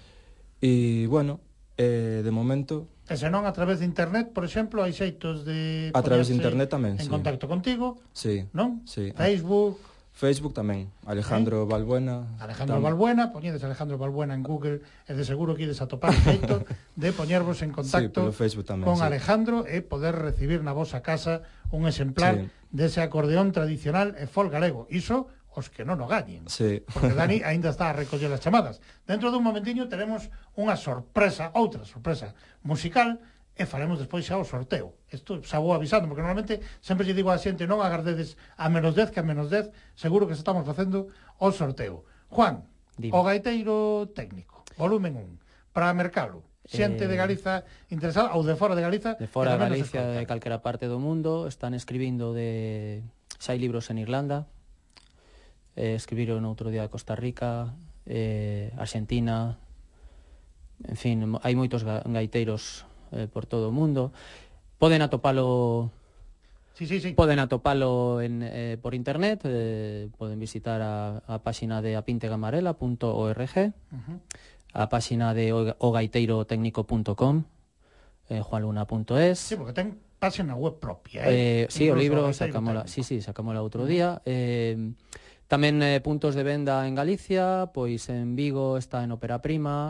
[SPEAKER 10] E, bueno, de momento...
[SPEAKER 3] E se non a través de internet, por exemplo, hai xeitos de...
[SPEAKER 10] A través de internet tamén,
[SPEAKER 3] en contacto contigo,
[SPEAKER 10] sí,
[SPEAKER 3] non?
[SPEAKER 10] Sí.
[SPEAKER 3] Facebook
[SPEAKER 10] tamén, Alejandro Balbuena.
[SPEAKER 3] Alejandro Balbuena, poñedes Alejandro Balbuena en Google e de seguro que ides a topar o xeito de poñervos en contacto con Alejandro e poder recibir na vosa casa un exemplar dese acordeón tradicional e folk galego. Iso os que non o gañen. Porque Dani aínda está a recoller as chamadas. Dentro dun momentiño teremos unha sorpresa, outra sorpresa musical, e faremos despois xa o sorteo. Isto xa vou avisando, porque normalmente sempre lle digo a xente non agardedes a menos 10, que a menos 10 seguro que estamos facendo o sorteo. Juan, o gaiteiro técnico, volumen 1, para mercalo, xente de Galiza interesada, ou de fora de Galiza.
[SPEAKER 9] De fora de Galicia, de calquera parte do mundo, están escribindo xa hai libros en Irlanda, escribiron outro día de Costa Rica, Argentina, en fin, hai moitos gaiteiros por todo o mundo. Poden atopalo poden atopalo por internet, poden visitar a páxina de apintegamarela.org, a páxina de ogaiteirotecnico.com, juanluna.es.
[SPEAKER 3] Sí, porque ten páxina web propia,
[SPEAKER 9] sí, o libro sacámola outro día. Tamén puntos de venda en Galicia, pois en Vigo está en Ópera Prima,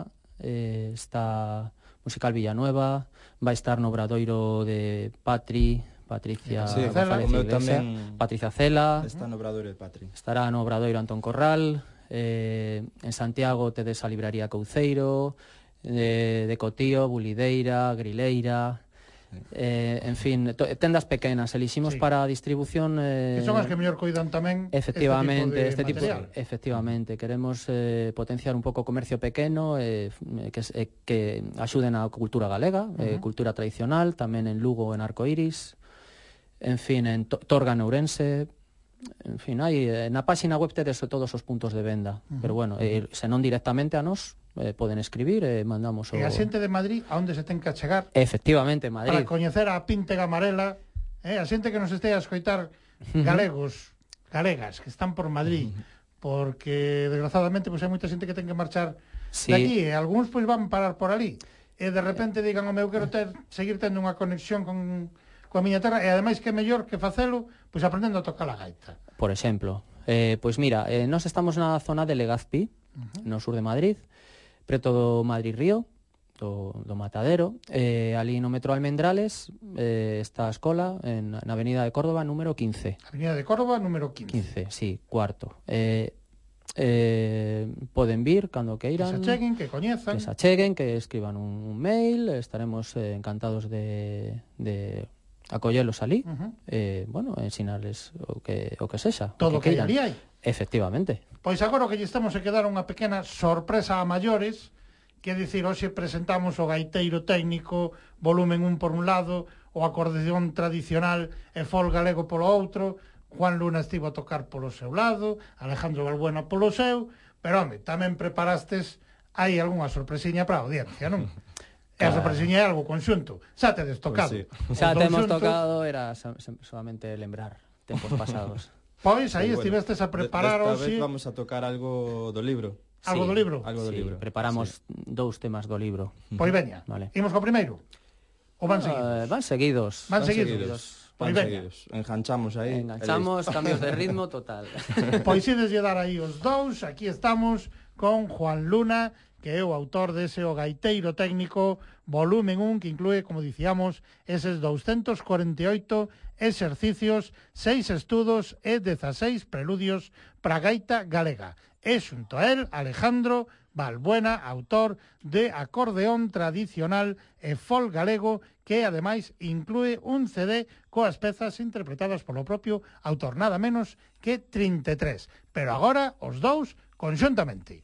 [SPEAKER 9] está Musical Villanueva, vai estar no Obradoiro de Patricia Cela,
[SPEAKER 10] está no Obradoiro de Patri.
[SPEAKER 9] Estará no Obradoiro Antón Corral, en Santiago tedes a Libraría Couceiro, de Cotío, Bulideira, Grileira, en fin, tendas pequenas eliximos para a distribución,
[SPEAKER 3] que son as que mellor coidan tamén
[SPEAKER 9] efectivamente,
[SPEAKER 3] este tipo de material.
[SPEAKER 9] Efectivamente, queremos potenciar un pouco o comercio pequeno, que axuden a cultura galega, cultura tradicional, tamén en Lugo, en Arcoiris, en fin, en Torga, en Ourense. En fin, hai na páxina web tedes todos os puntos de venda, pero bueno, se non directamente a nós, poden escribir e mandamos o...
[SPEAKER 3] E a xente de Madrid, a onde se ten que achegar?
[SPEAKER 9] Efectivamente, Madrid.
[SPEAKER 3] Para coñecer a Píntega Amarela, a xente que nos este a escoitar galegos, galegas, que están por Madrid, porque, desgraciadamente, hai moita xente que ten que marchar de aquí, e algúns van parar por ali, e de repente digan, eu quero seguir tendo unha conexión coa miña terra, e ademais que é mellor que facelo, aprendendo a tocar a gaita.
[SPEAKER 9] Por exemplo, pois mira, nós estamos na zona de Legazpi, no sur de Madrid, preto do Madrid Río, do Matadero, ali no metro Almendrales está a escola na avenida de Córdoba número 15.
[SPEAKER 3] Avenida de Córdoba número 15.
[SPEAKER 9] 15, sí, cuarto. Poden vir cando queiran,
[SPEAKER 3] que se acheguen, que coñezan,
[SPEAKER 9] que se acheguen, que escriban un mail, estaremos encantados de acollelos ali, ensinarles o que sexa.
[SPEAKER 3] Todo o que ali hai.
[SPEAKER 9] Efectivamente.
[SPEAKER 3] Pois agora o que lle estamos a quedar unha pequena sorpresa a maiores, que é dicir, hoxe presentamos o gaiteiro técnico, volumen 1 por un lado, o acordeón tradicional e folk galego polo outro, Juan Luna estivo a tocar polo seu lado, Alejandro Balbuena polo seu, Pero, home, tamén preparastes hai algunha sorpresiña para a audiencia, non? E a sorpresiña é algo conxunto. Xa tedes tocado.
[SPEAKER 10] Pues sí.
[SPEAKER 9] Xa temos tocado, era solamente lembrar tempos pasados.
[SPEAKER 3] Pois aí
[SPEAKER 10] Bueno,
[SPEAKER 3] estivestes a preparar
[SPEAKER 10] desta
[SPEAKER 3] hoxe
[SPEAKER 10] vez vamos a tocar algo do libro.
[SPEAKER 3] algo do libro.
[SPEAKER 10] Algo do libro.
[SPEAKER 9] Preparamos 2 temas do libro.
[SPEAKER 3] Pois veña,
[SPEAKER 9] Vale.
[SPEAKER 3] imos co primeiro? Ou van seguidos?
[SPEAKER 9] Van seguidos.
[SPEAKER 3] Van seguidos. Pois veña.
[SPEAKER 10] Enganchamos aí.
[SPEAKER 9] Enganchamos, cambios de ritmo total.
[SPEAKER 3] Pois ides lle dar aí os dous. Aquí estamos con Juan Luna, que é o autor dese O gaiteiro técnico, volumen 1, que inclúe, como dicíamos, eses 248 exercicios, 6 estudos e 16 preludios para gaita galega. E xunto a él, Alejandro Balbuena, autor de acordeón tradicional e folk galego, que ademais inclúe un CD coas pezas interpretadas polo propio autor, nada menos que 33. Pero agora, os dous conxuntamente.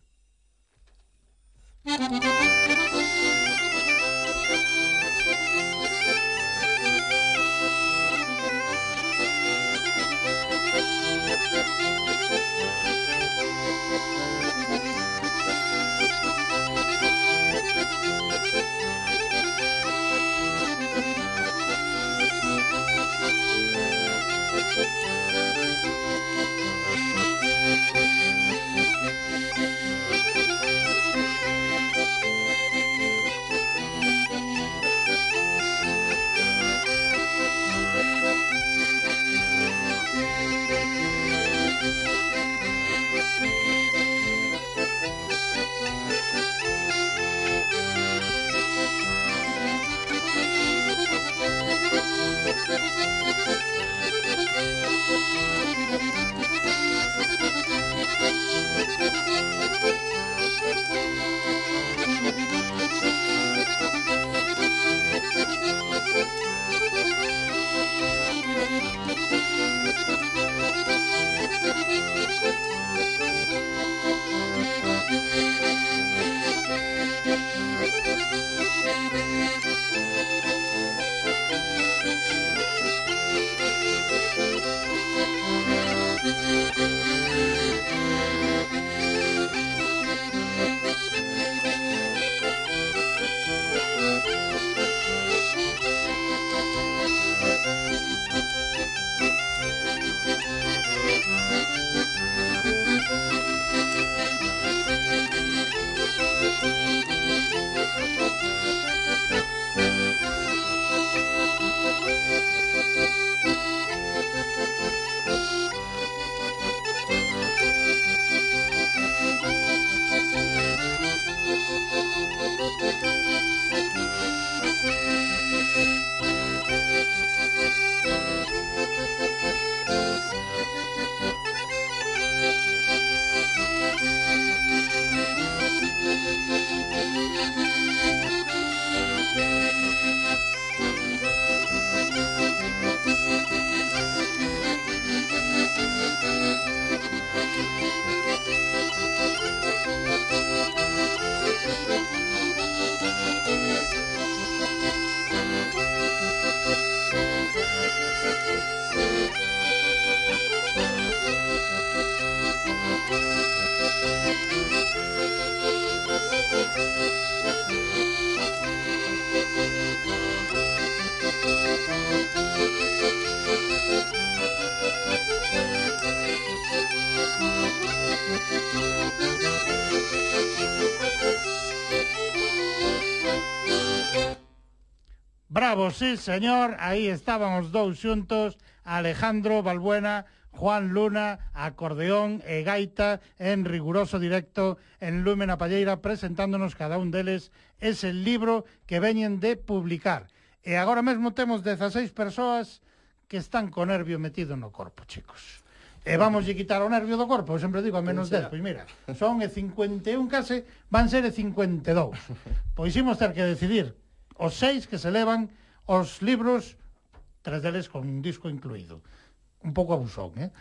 [SPEAKER 3] Bravo, sí, señor, aí estaban os dous xuntos, Alejandro Balbuena, Juan Luna, acordeón e gaita en riguroso directo en Lumen a Palleira, presentándonos cada un deles ese libro que veñen de publicar. E agora mesmo temos 16 persoas que están co nervio metido no corpo, chicos. E vamos lle quitar o nervio do corpo, eu sempre digo a menos 10, pois mira, son 51 case, van ser 52. Pois imos ter que decidir os 6 que se levan os libros, 3 deles con un disco incluído. Un pouco abusón, eh?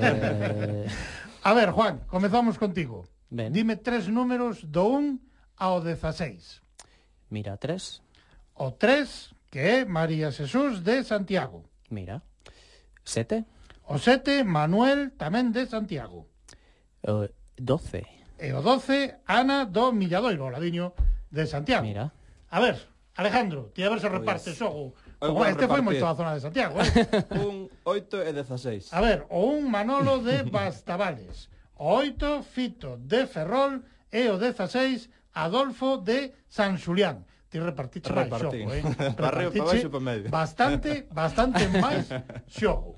[SPEAKER 3] A ver, Juan, comezamos contigo.
[SPEAKER 9] Ben.
[SPEAKER 3] Dime 3 números do 1 ao 16.
[SPEAKER 9] Mira, 3.
[SPEAKER 3] O 3, que é María Jesús de Santiago.
[SPEAKER 9] Mira. 7.
[SPEAKER 3] O 7, Manuel, tamén de Santiago.
[SPEAKER 9] 12.
[SPEAKER 3] e o 12, Ana do Milladoiro, o ladiño de Santiago.
[SPEAKER 9] Mira.
[SPEAKER 3] A ver, Alejandro, ti a ver se reparte xogo. Este foi moito a zona de Santiago,
[SPEAKER 10] Un 8 e 16.
[SPEAKER 3] A ver, o un Manolo de Bastavales, o 8 Fito de Ferrol e o 16 Adolfo de San Xulián. Ti repartiche máis xogo,
[SPEAKER 10] Para arriba, para baixo, para medio.
[SPEAKER 3] Bastante máis xogo.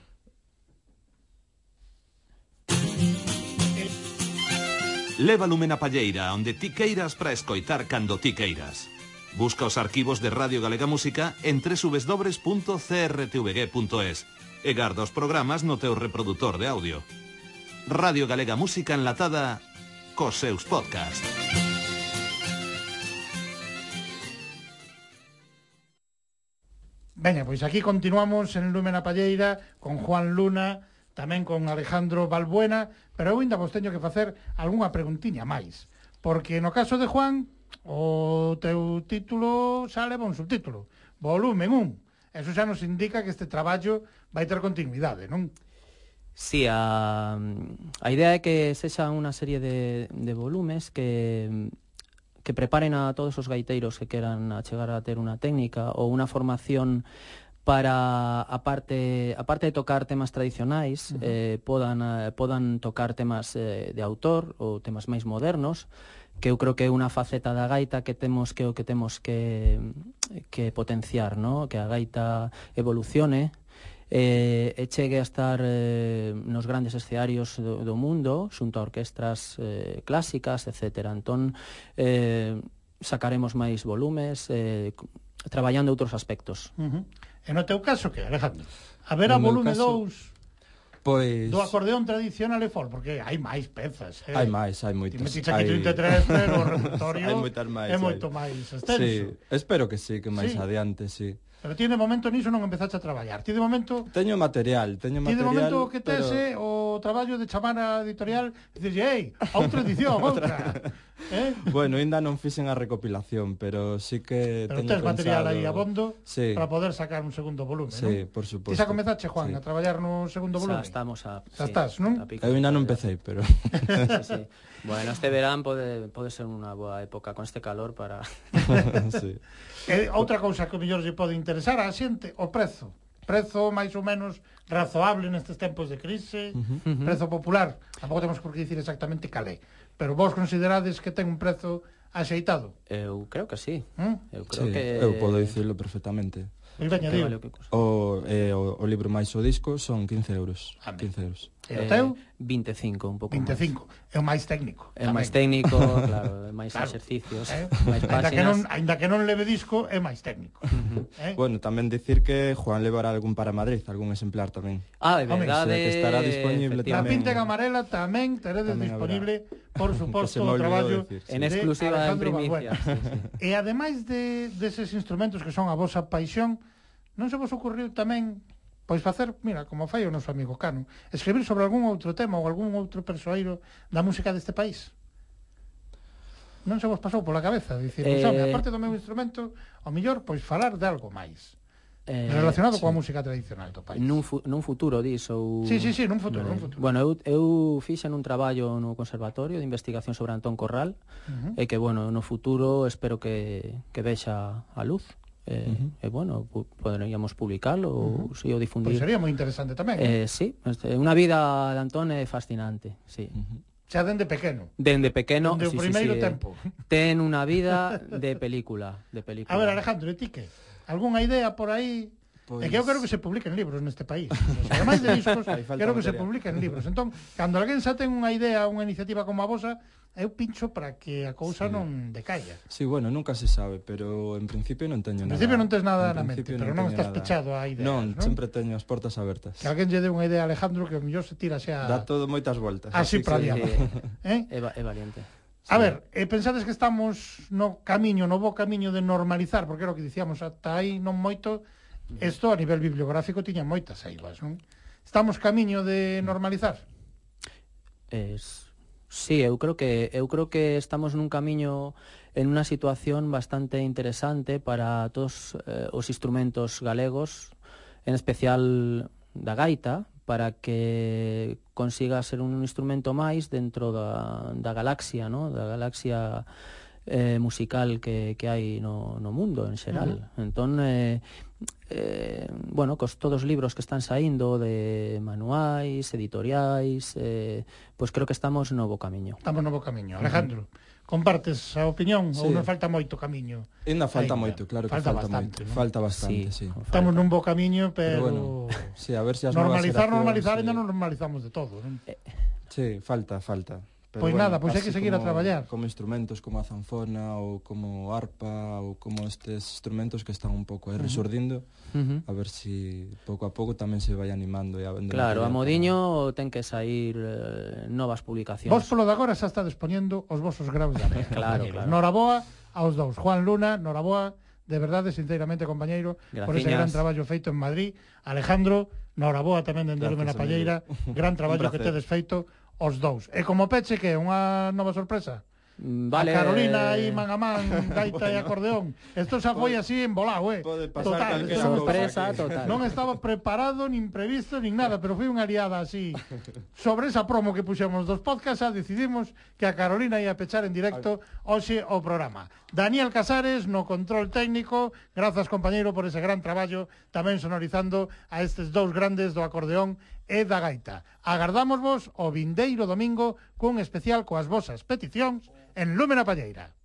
[SPEAKER 2] Leva lume na palleira onde ti queiras para escoitar cando ti queiras. Busca os arquivos de Radio Galega Música en www.crtvg.es e garda os programas no teu reproductor de audio. Radio Galega Música enlatada cos seus podcast.
[SPEAKER 3] Veña, pois aquí continuamos en Lume na Palleira con Juan Luna, tamén con Alejandro Balbuena, pero eu ainda vos teño que facer algunha preguntiña máis, porque no caso de Juan, o teu título xa leva un subtítulo, volumen 1. Eso xa nos indica que este traballo vai ter continuidade, non?
[SPEAKER 9] Sí, a idea é que sexa unha serie de volumes que preparen a todos os gaiteiros que queran chegar a ter unha técnica ou unha formación para, aparte de tocar temas tradicionais, podan tocar temas de autor ou temas máis modernos, que eu creo que é unha faceta da gaita que temos que potenciar, ¿no? Que a gaita evolucione e chegue a estar nos grandes escenarios do mundo, xunto a orquestras clásicas, etc. Entón, sacaremos máis volumes, traballando outros aspectos.
[SPEAKER 3] E no teu caso, que, Alejandro? A ver a volume 2...
[SPEAKER 10] Pois...
[SPEAKER 3] do acordeón tradicional e folk, porque hai máis pezas.
[SPEAKER 10] Hai máis, hai moitas.
[SPEAKER 3] Ti metiste aquí 33, pero o repertorio é moito máis extenso.
[SPEAKER 10] Sí, espero que sí, que máis adiante, sí.
[SPEAKER 3] Pero ti de momento niso non empezaste a traballar. Ti de momento...
[SPEAKER 10] Teño material.
[SPEAKER 3] Ti de momento que tes o traballo de chamar a editorial e dices, ei, outra edición, outra.
[SPEAKER 10] Bueno, ainda non fixen a recopilación, pero sí que
[SPEAKER 3] pero
[SPEAKER 10] teño
[SPEAKER 3] tes material aí abondo para poder sacar un segundo volume, non?
[SPEAKER 10] Sí, por suposto.
[SPEAKER 3] Ti xa comezaste, Juan, a traballar no segundo volume?
[SPEAKER 9] Xa estamos
[SPEAKER 3] xa estás, non?
[SPEAKER 10] Eu ainda non empecé, pero...
[SPEAKER 9] Sí. Bueno, este verán pode ser unha boa época con este calor para...
[SPEAKER 10] Sí.
[SPEAKER 3] Outra cousa que o mellor lle pode interesar á xente, o prezo. Prezo máis ou menos razoable nestes tempos de crise, prezo popular. Tampouco temos por que dicir exactamente calé. Pero vos considerades que ten un prezo axeitado?
[SPEAKER 9] Eu creo que sí. Eu creo que...
[SPEAKER 10] Eu podo dicirlo perfectamente.
[SPEAKER 3] Veña, digo.
[SPEAKER 10] O libro máis o disco son 15 euros. 15 euros.
[SPEAKER 3] E o teu?
[SPEAKER 9] 25, un pouco
[SPEAKER 3] 25. É o máis técnico.
[SPEAKER 9] É o máis técnico, claro, é máis exercicios, máis páxinas.
[SPEAKER 3] Ainda que non leve disco, é máis técnico.
[SPEAKER 10] Bueno, tamén dicir que Juan levará algún para Madrid, algún exemplar tamén.
[SPEAKER 9] Ah, é verdade.
[SPEAKER 10] Que estará disponible tamén.
[SPEAKER 3] Na Pintega Amarela tamén teredes disponible, por suposto, o traballo
[SPEAKER 9] en exclusiva en primicia.
[SPEAKER 3] E ademais deses instrumentos que son a vosa paixón, non se vos ocurriu tamén pois facer, mira, como fai o noso amigo Cano, escribir sobre algún outro tema ou algún outro persoeiro da música deste país? Non se vos pasou pola cabeza dicir, aparte do meu instrumento, ao mellor, pois falar de algo máis relacionado coa música tradicional do país.
[SPEAKER 9] Nun futuro, dis, ou...
[SPEAKER 3] Sí, nun futuro.
[SPEAKER 9] Bueno, eu fixen un traballo no Conservatorio de Investigación sobre Antón Corral, e que, bueno, no futuro espero que vexa a luz. Bueno, poderíamos publicarlo ou si o difundir.
[SPEAKER 3] Pois sería moi interesante tamén.
[SPEAKER 9] Sí, unha vida de Antón é fascinante, sí.
[SPEAKER 3] Xa dende pequeno.
[SPEAKER 9] Dende pequeno,
[SPEAKER 3] dende o primeiro tempo.
[SPEAKER 9] Ten unha vida de película,
[SPEAKER 3] A ver, Alejandro, ti que? Algúnha idea por aí? É que eu quero que se publiquen libros neste país. Ademais de discos, quero que se publiquen libros. Entón, cando alguén xa ten unha idea, unha iniciativa como a vosa, eu pincho para que a cousa non decaia.
[SPEAKER 10] Sí, bueno, nunca se sabe, pero en principio non teño nada.
[SPEAKER 3] En principio non tes nada na mente, pero non estás pechado a ideas,
[SPEAKER 10] non? Sempre teño as portas abertas.
[SPEAKER 3] Que alguén lle dé unha idea a Alejandro que o mellor se tira xa...
[SPEAKER 10] Dá todo moitas voltas.
[SPEAKER 3] Así para diante.
[SPEAKER 9] É valiente.
[SPEAKER 3] A ver, pensades que estamos no bo camiño de normalizar, porque era o que dicíamos ata aí non moito, isto a nivel bibliográfico tiña moitas eivas, non? Estamos camiño de normalizar?
[SPEAKER 9] Sí, eu creo que estamos nun camiño, en unha situación bastante interesante para todos os instrumentos galegos, en especial da gaita, para que consiga ser un instrumento máis dentro da galaxia, ¿no? Da galaxia musical que hai no mundo en xeral. Entón, bueno, cos todos os libros que están saindo de manuais, editoriais, pois creo que estamos no bo camiño.
[SPEAKER 3] Estamos no bo camiño. Alejandro, compartes a opinión ou non falta moito camiño?
[SPEAKER 10] Ainda falta moito, claro que falta moito. Falta bastante, sí.
[SPEAKER 3] Estamos nun bo camiño, pero
[SPEAKER 10] bueno, sí, a ver se as
[SPEAKER 3] normalizar, ainda non normalizamos de todo, non?
[SPEAKER 10] Sí, falta. Pero
[SPEAKER 3] pois
[SPEAKER 10] bueno,
[SPEAKER 3] nada, pois hai que seguir a traballar.
[SPEAKER 10] Como instrumentos como a zanfona ou como arpa ou como estes instrumentos que están un pouco aí resurdindo, a ver si pouco a pouco tamén se vai animando e a vender.
[SPEAKER 9] Claro, a modiño ten que sair novas publicacións.
[SPEAKER 3] Vos polo de agora xa está dispoñendo os vosos graus de América.
[SPEAKER 9] Claro.
[SPEAKER 3] Noraboa aos dous. Juan Luna, noraboa, de verdade, sinceramente, compañeiro, por ese gran traballo feito en Madrid. Alejandro, noraboa tamén dende Lume na Palleira, gran traballo que tedes feito os dous. E como peche, que é unha nova sorpresa?
[SPEAKER 9] Vale.
[SPEAKER 3] A Carolina aí man a man, gaita e acordeón. Isto xa foi así embolado,
[SPEAKER 10] total,
[SPEAKER 9] sorpresa total.
[SPEAKER 3] Non estaba preparado, nin previsto, nin nada, pero foi unha liada así. Sobre esa promo que puxemos dos podcasts, xa decidimos que a Carolina ia pechar en directo hoxe o programa. Daniel Casares no control técnico, grazas compañeiro por ese gran traballo, tamén sonorizando a estes dous grandes do acordeón e da gaita. Agardámosvos o vindeiro domingo cun especial coas vosas peticións en Lume na Palleira.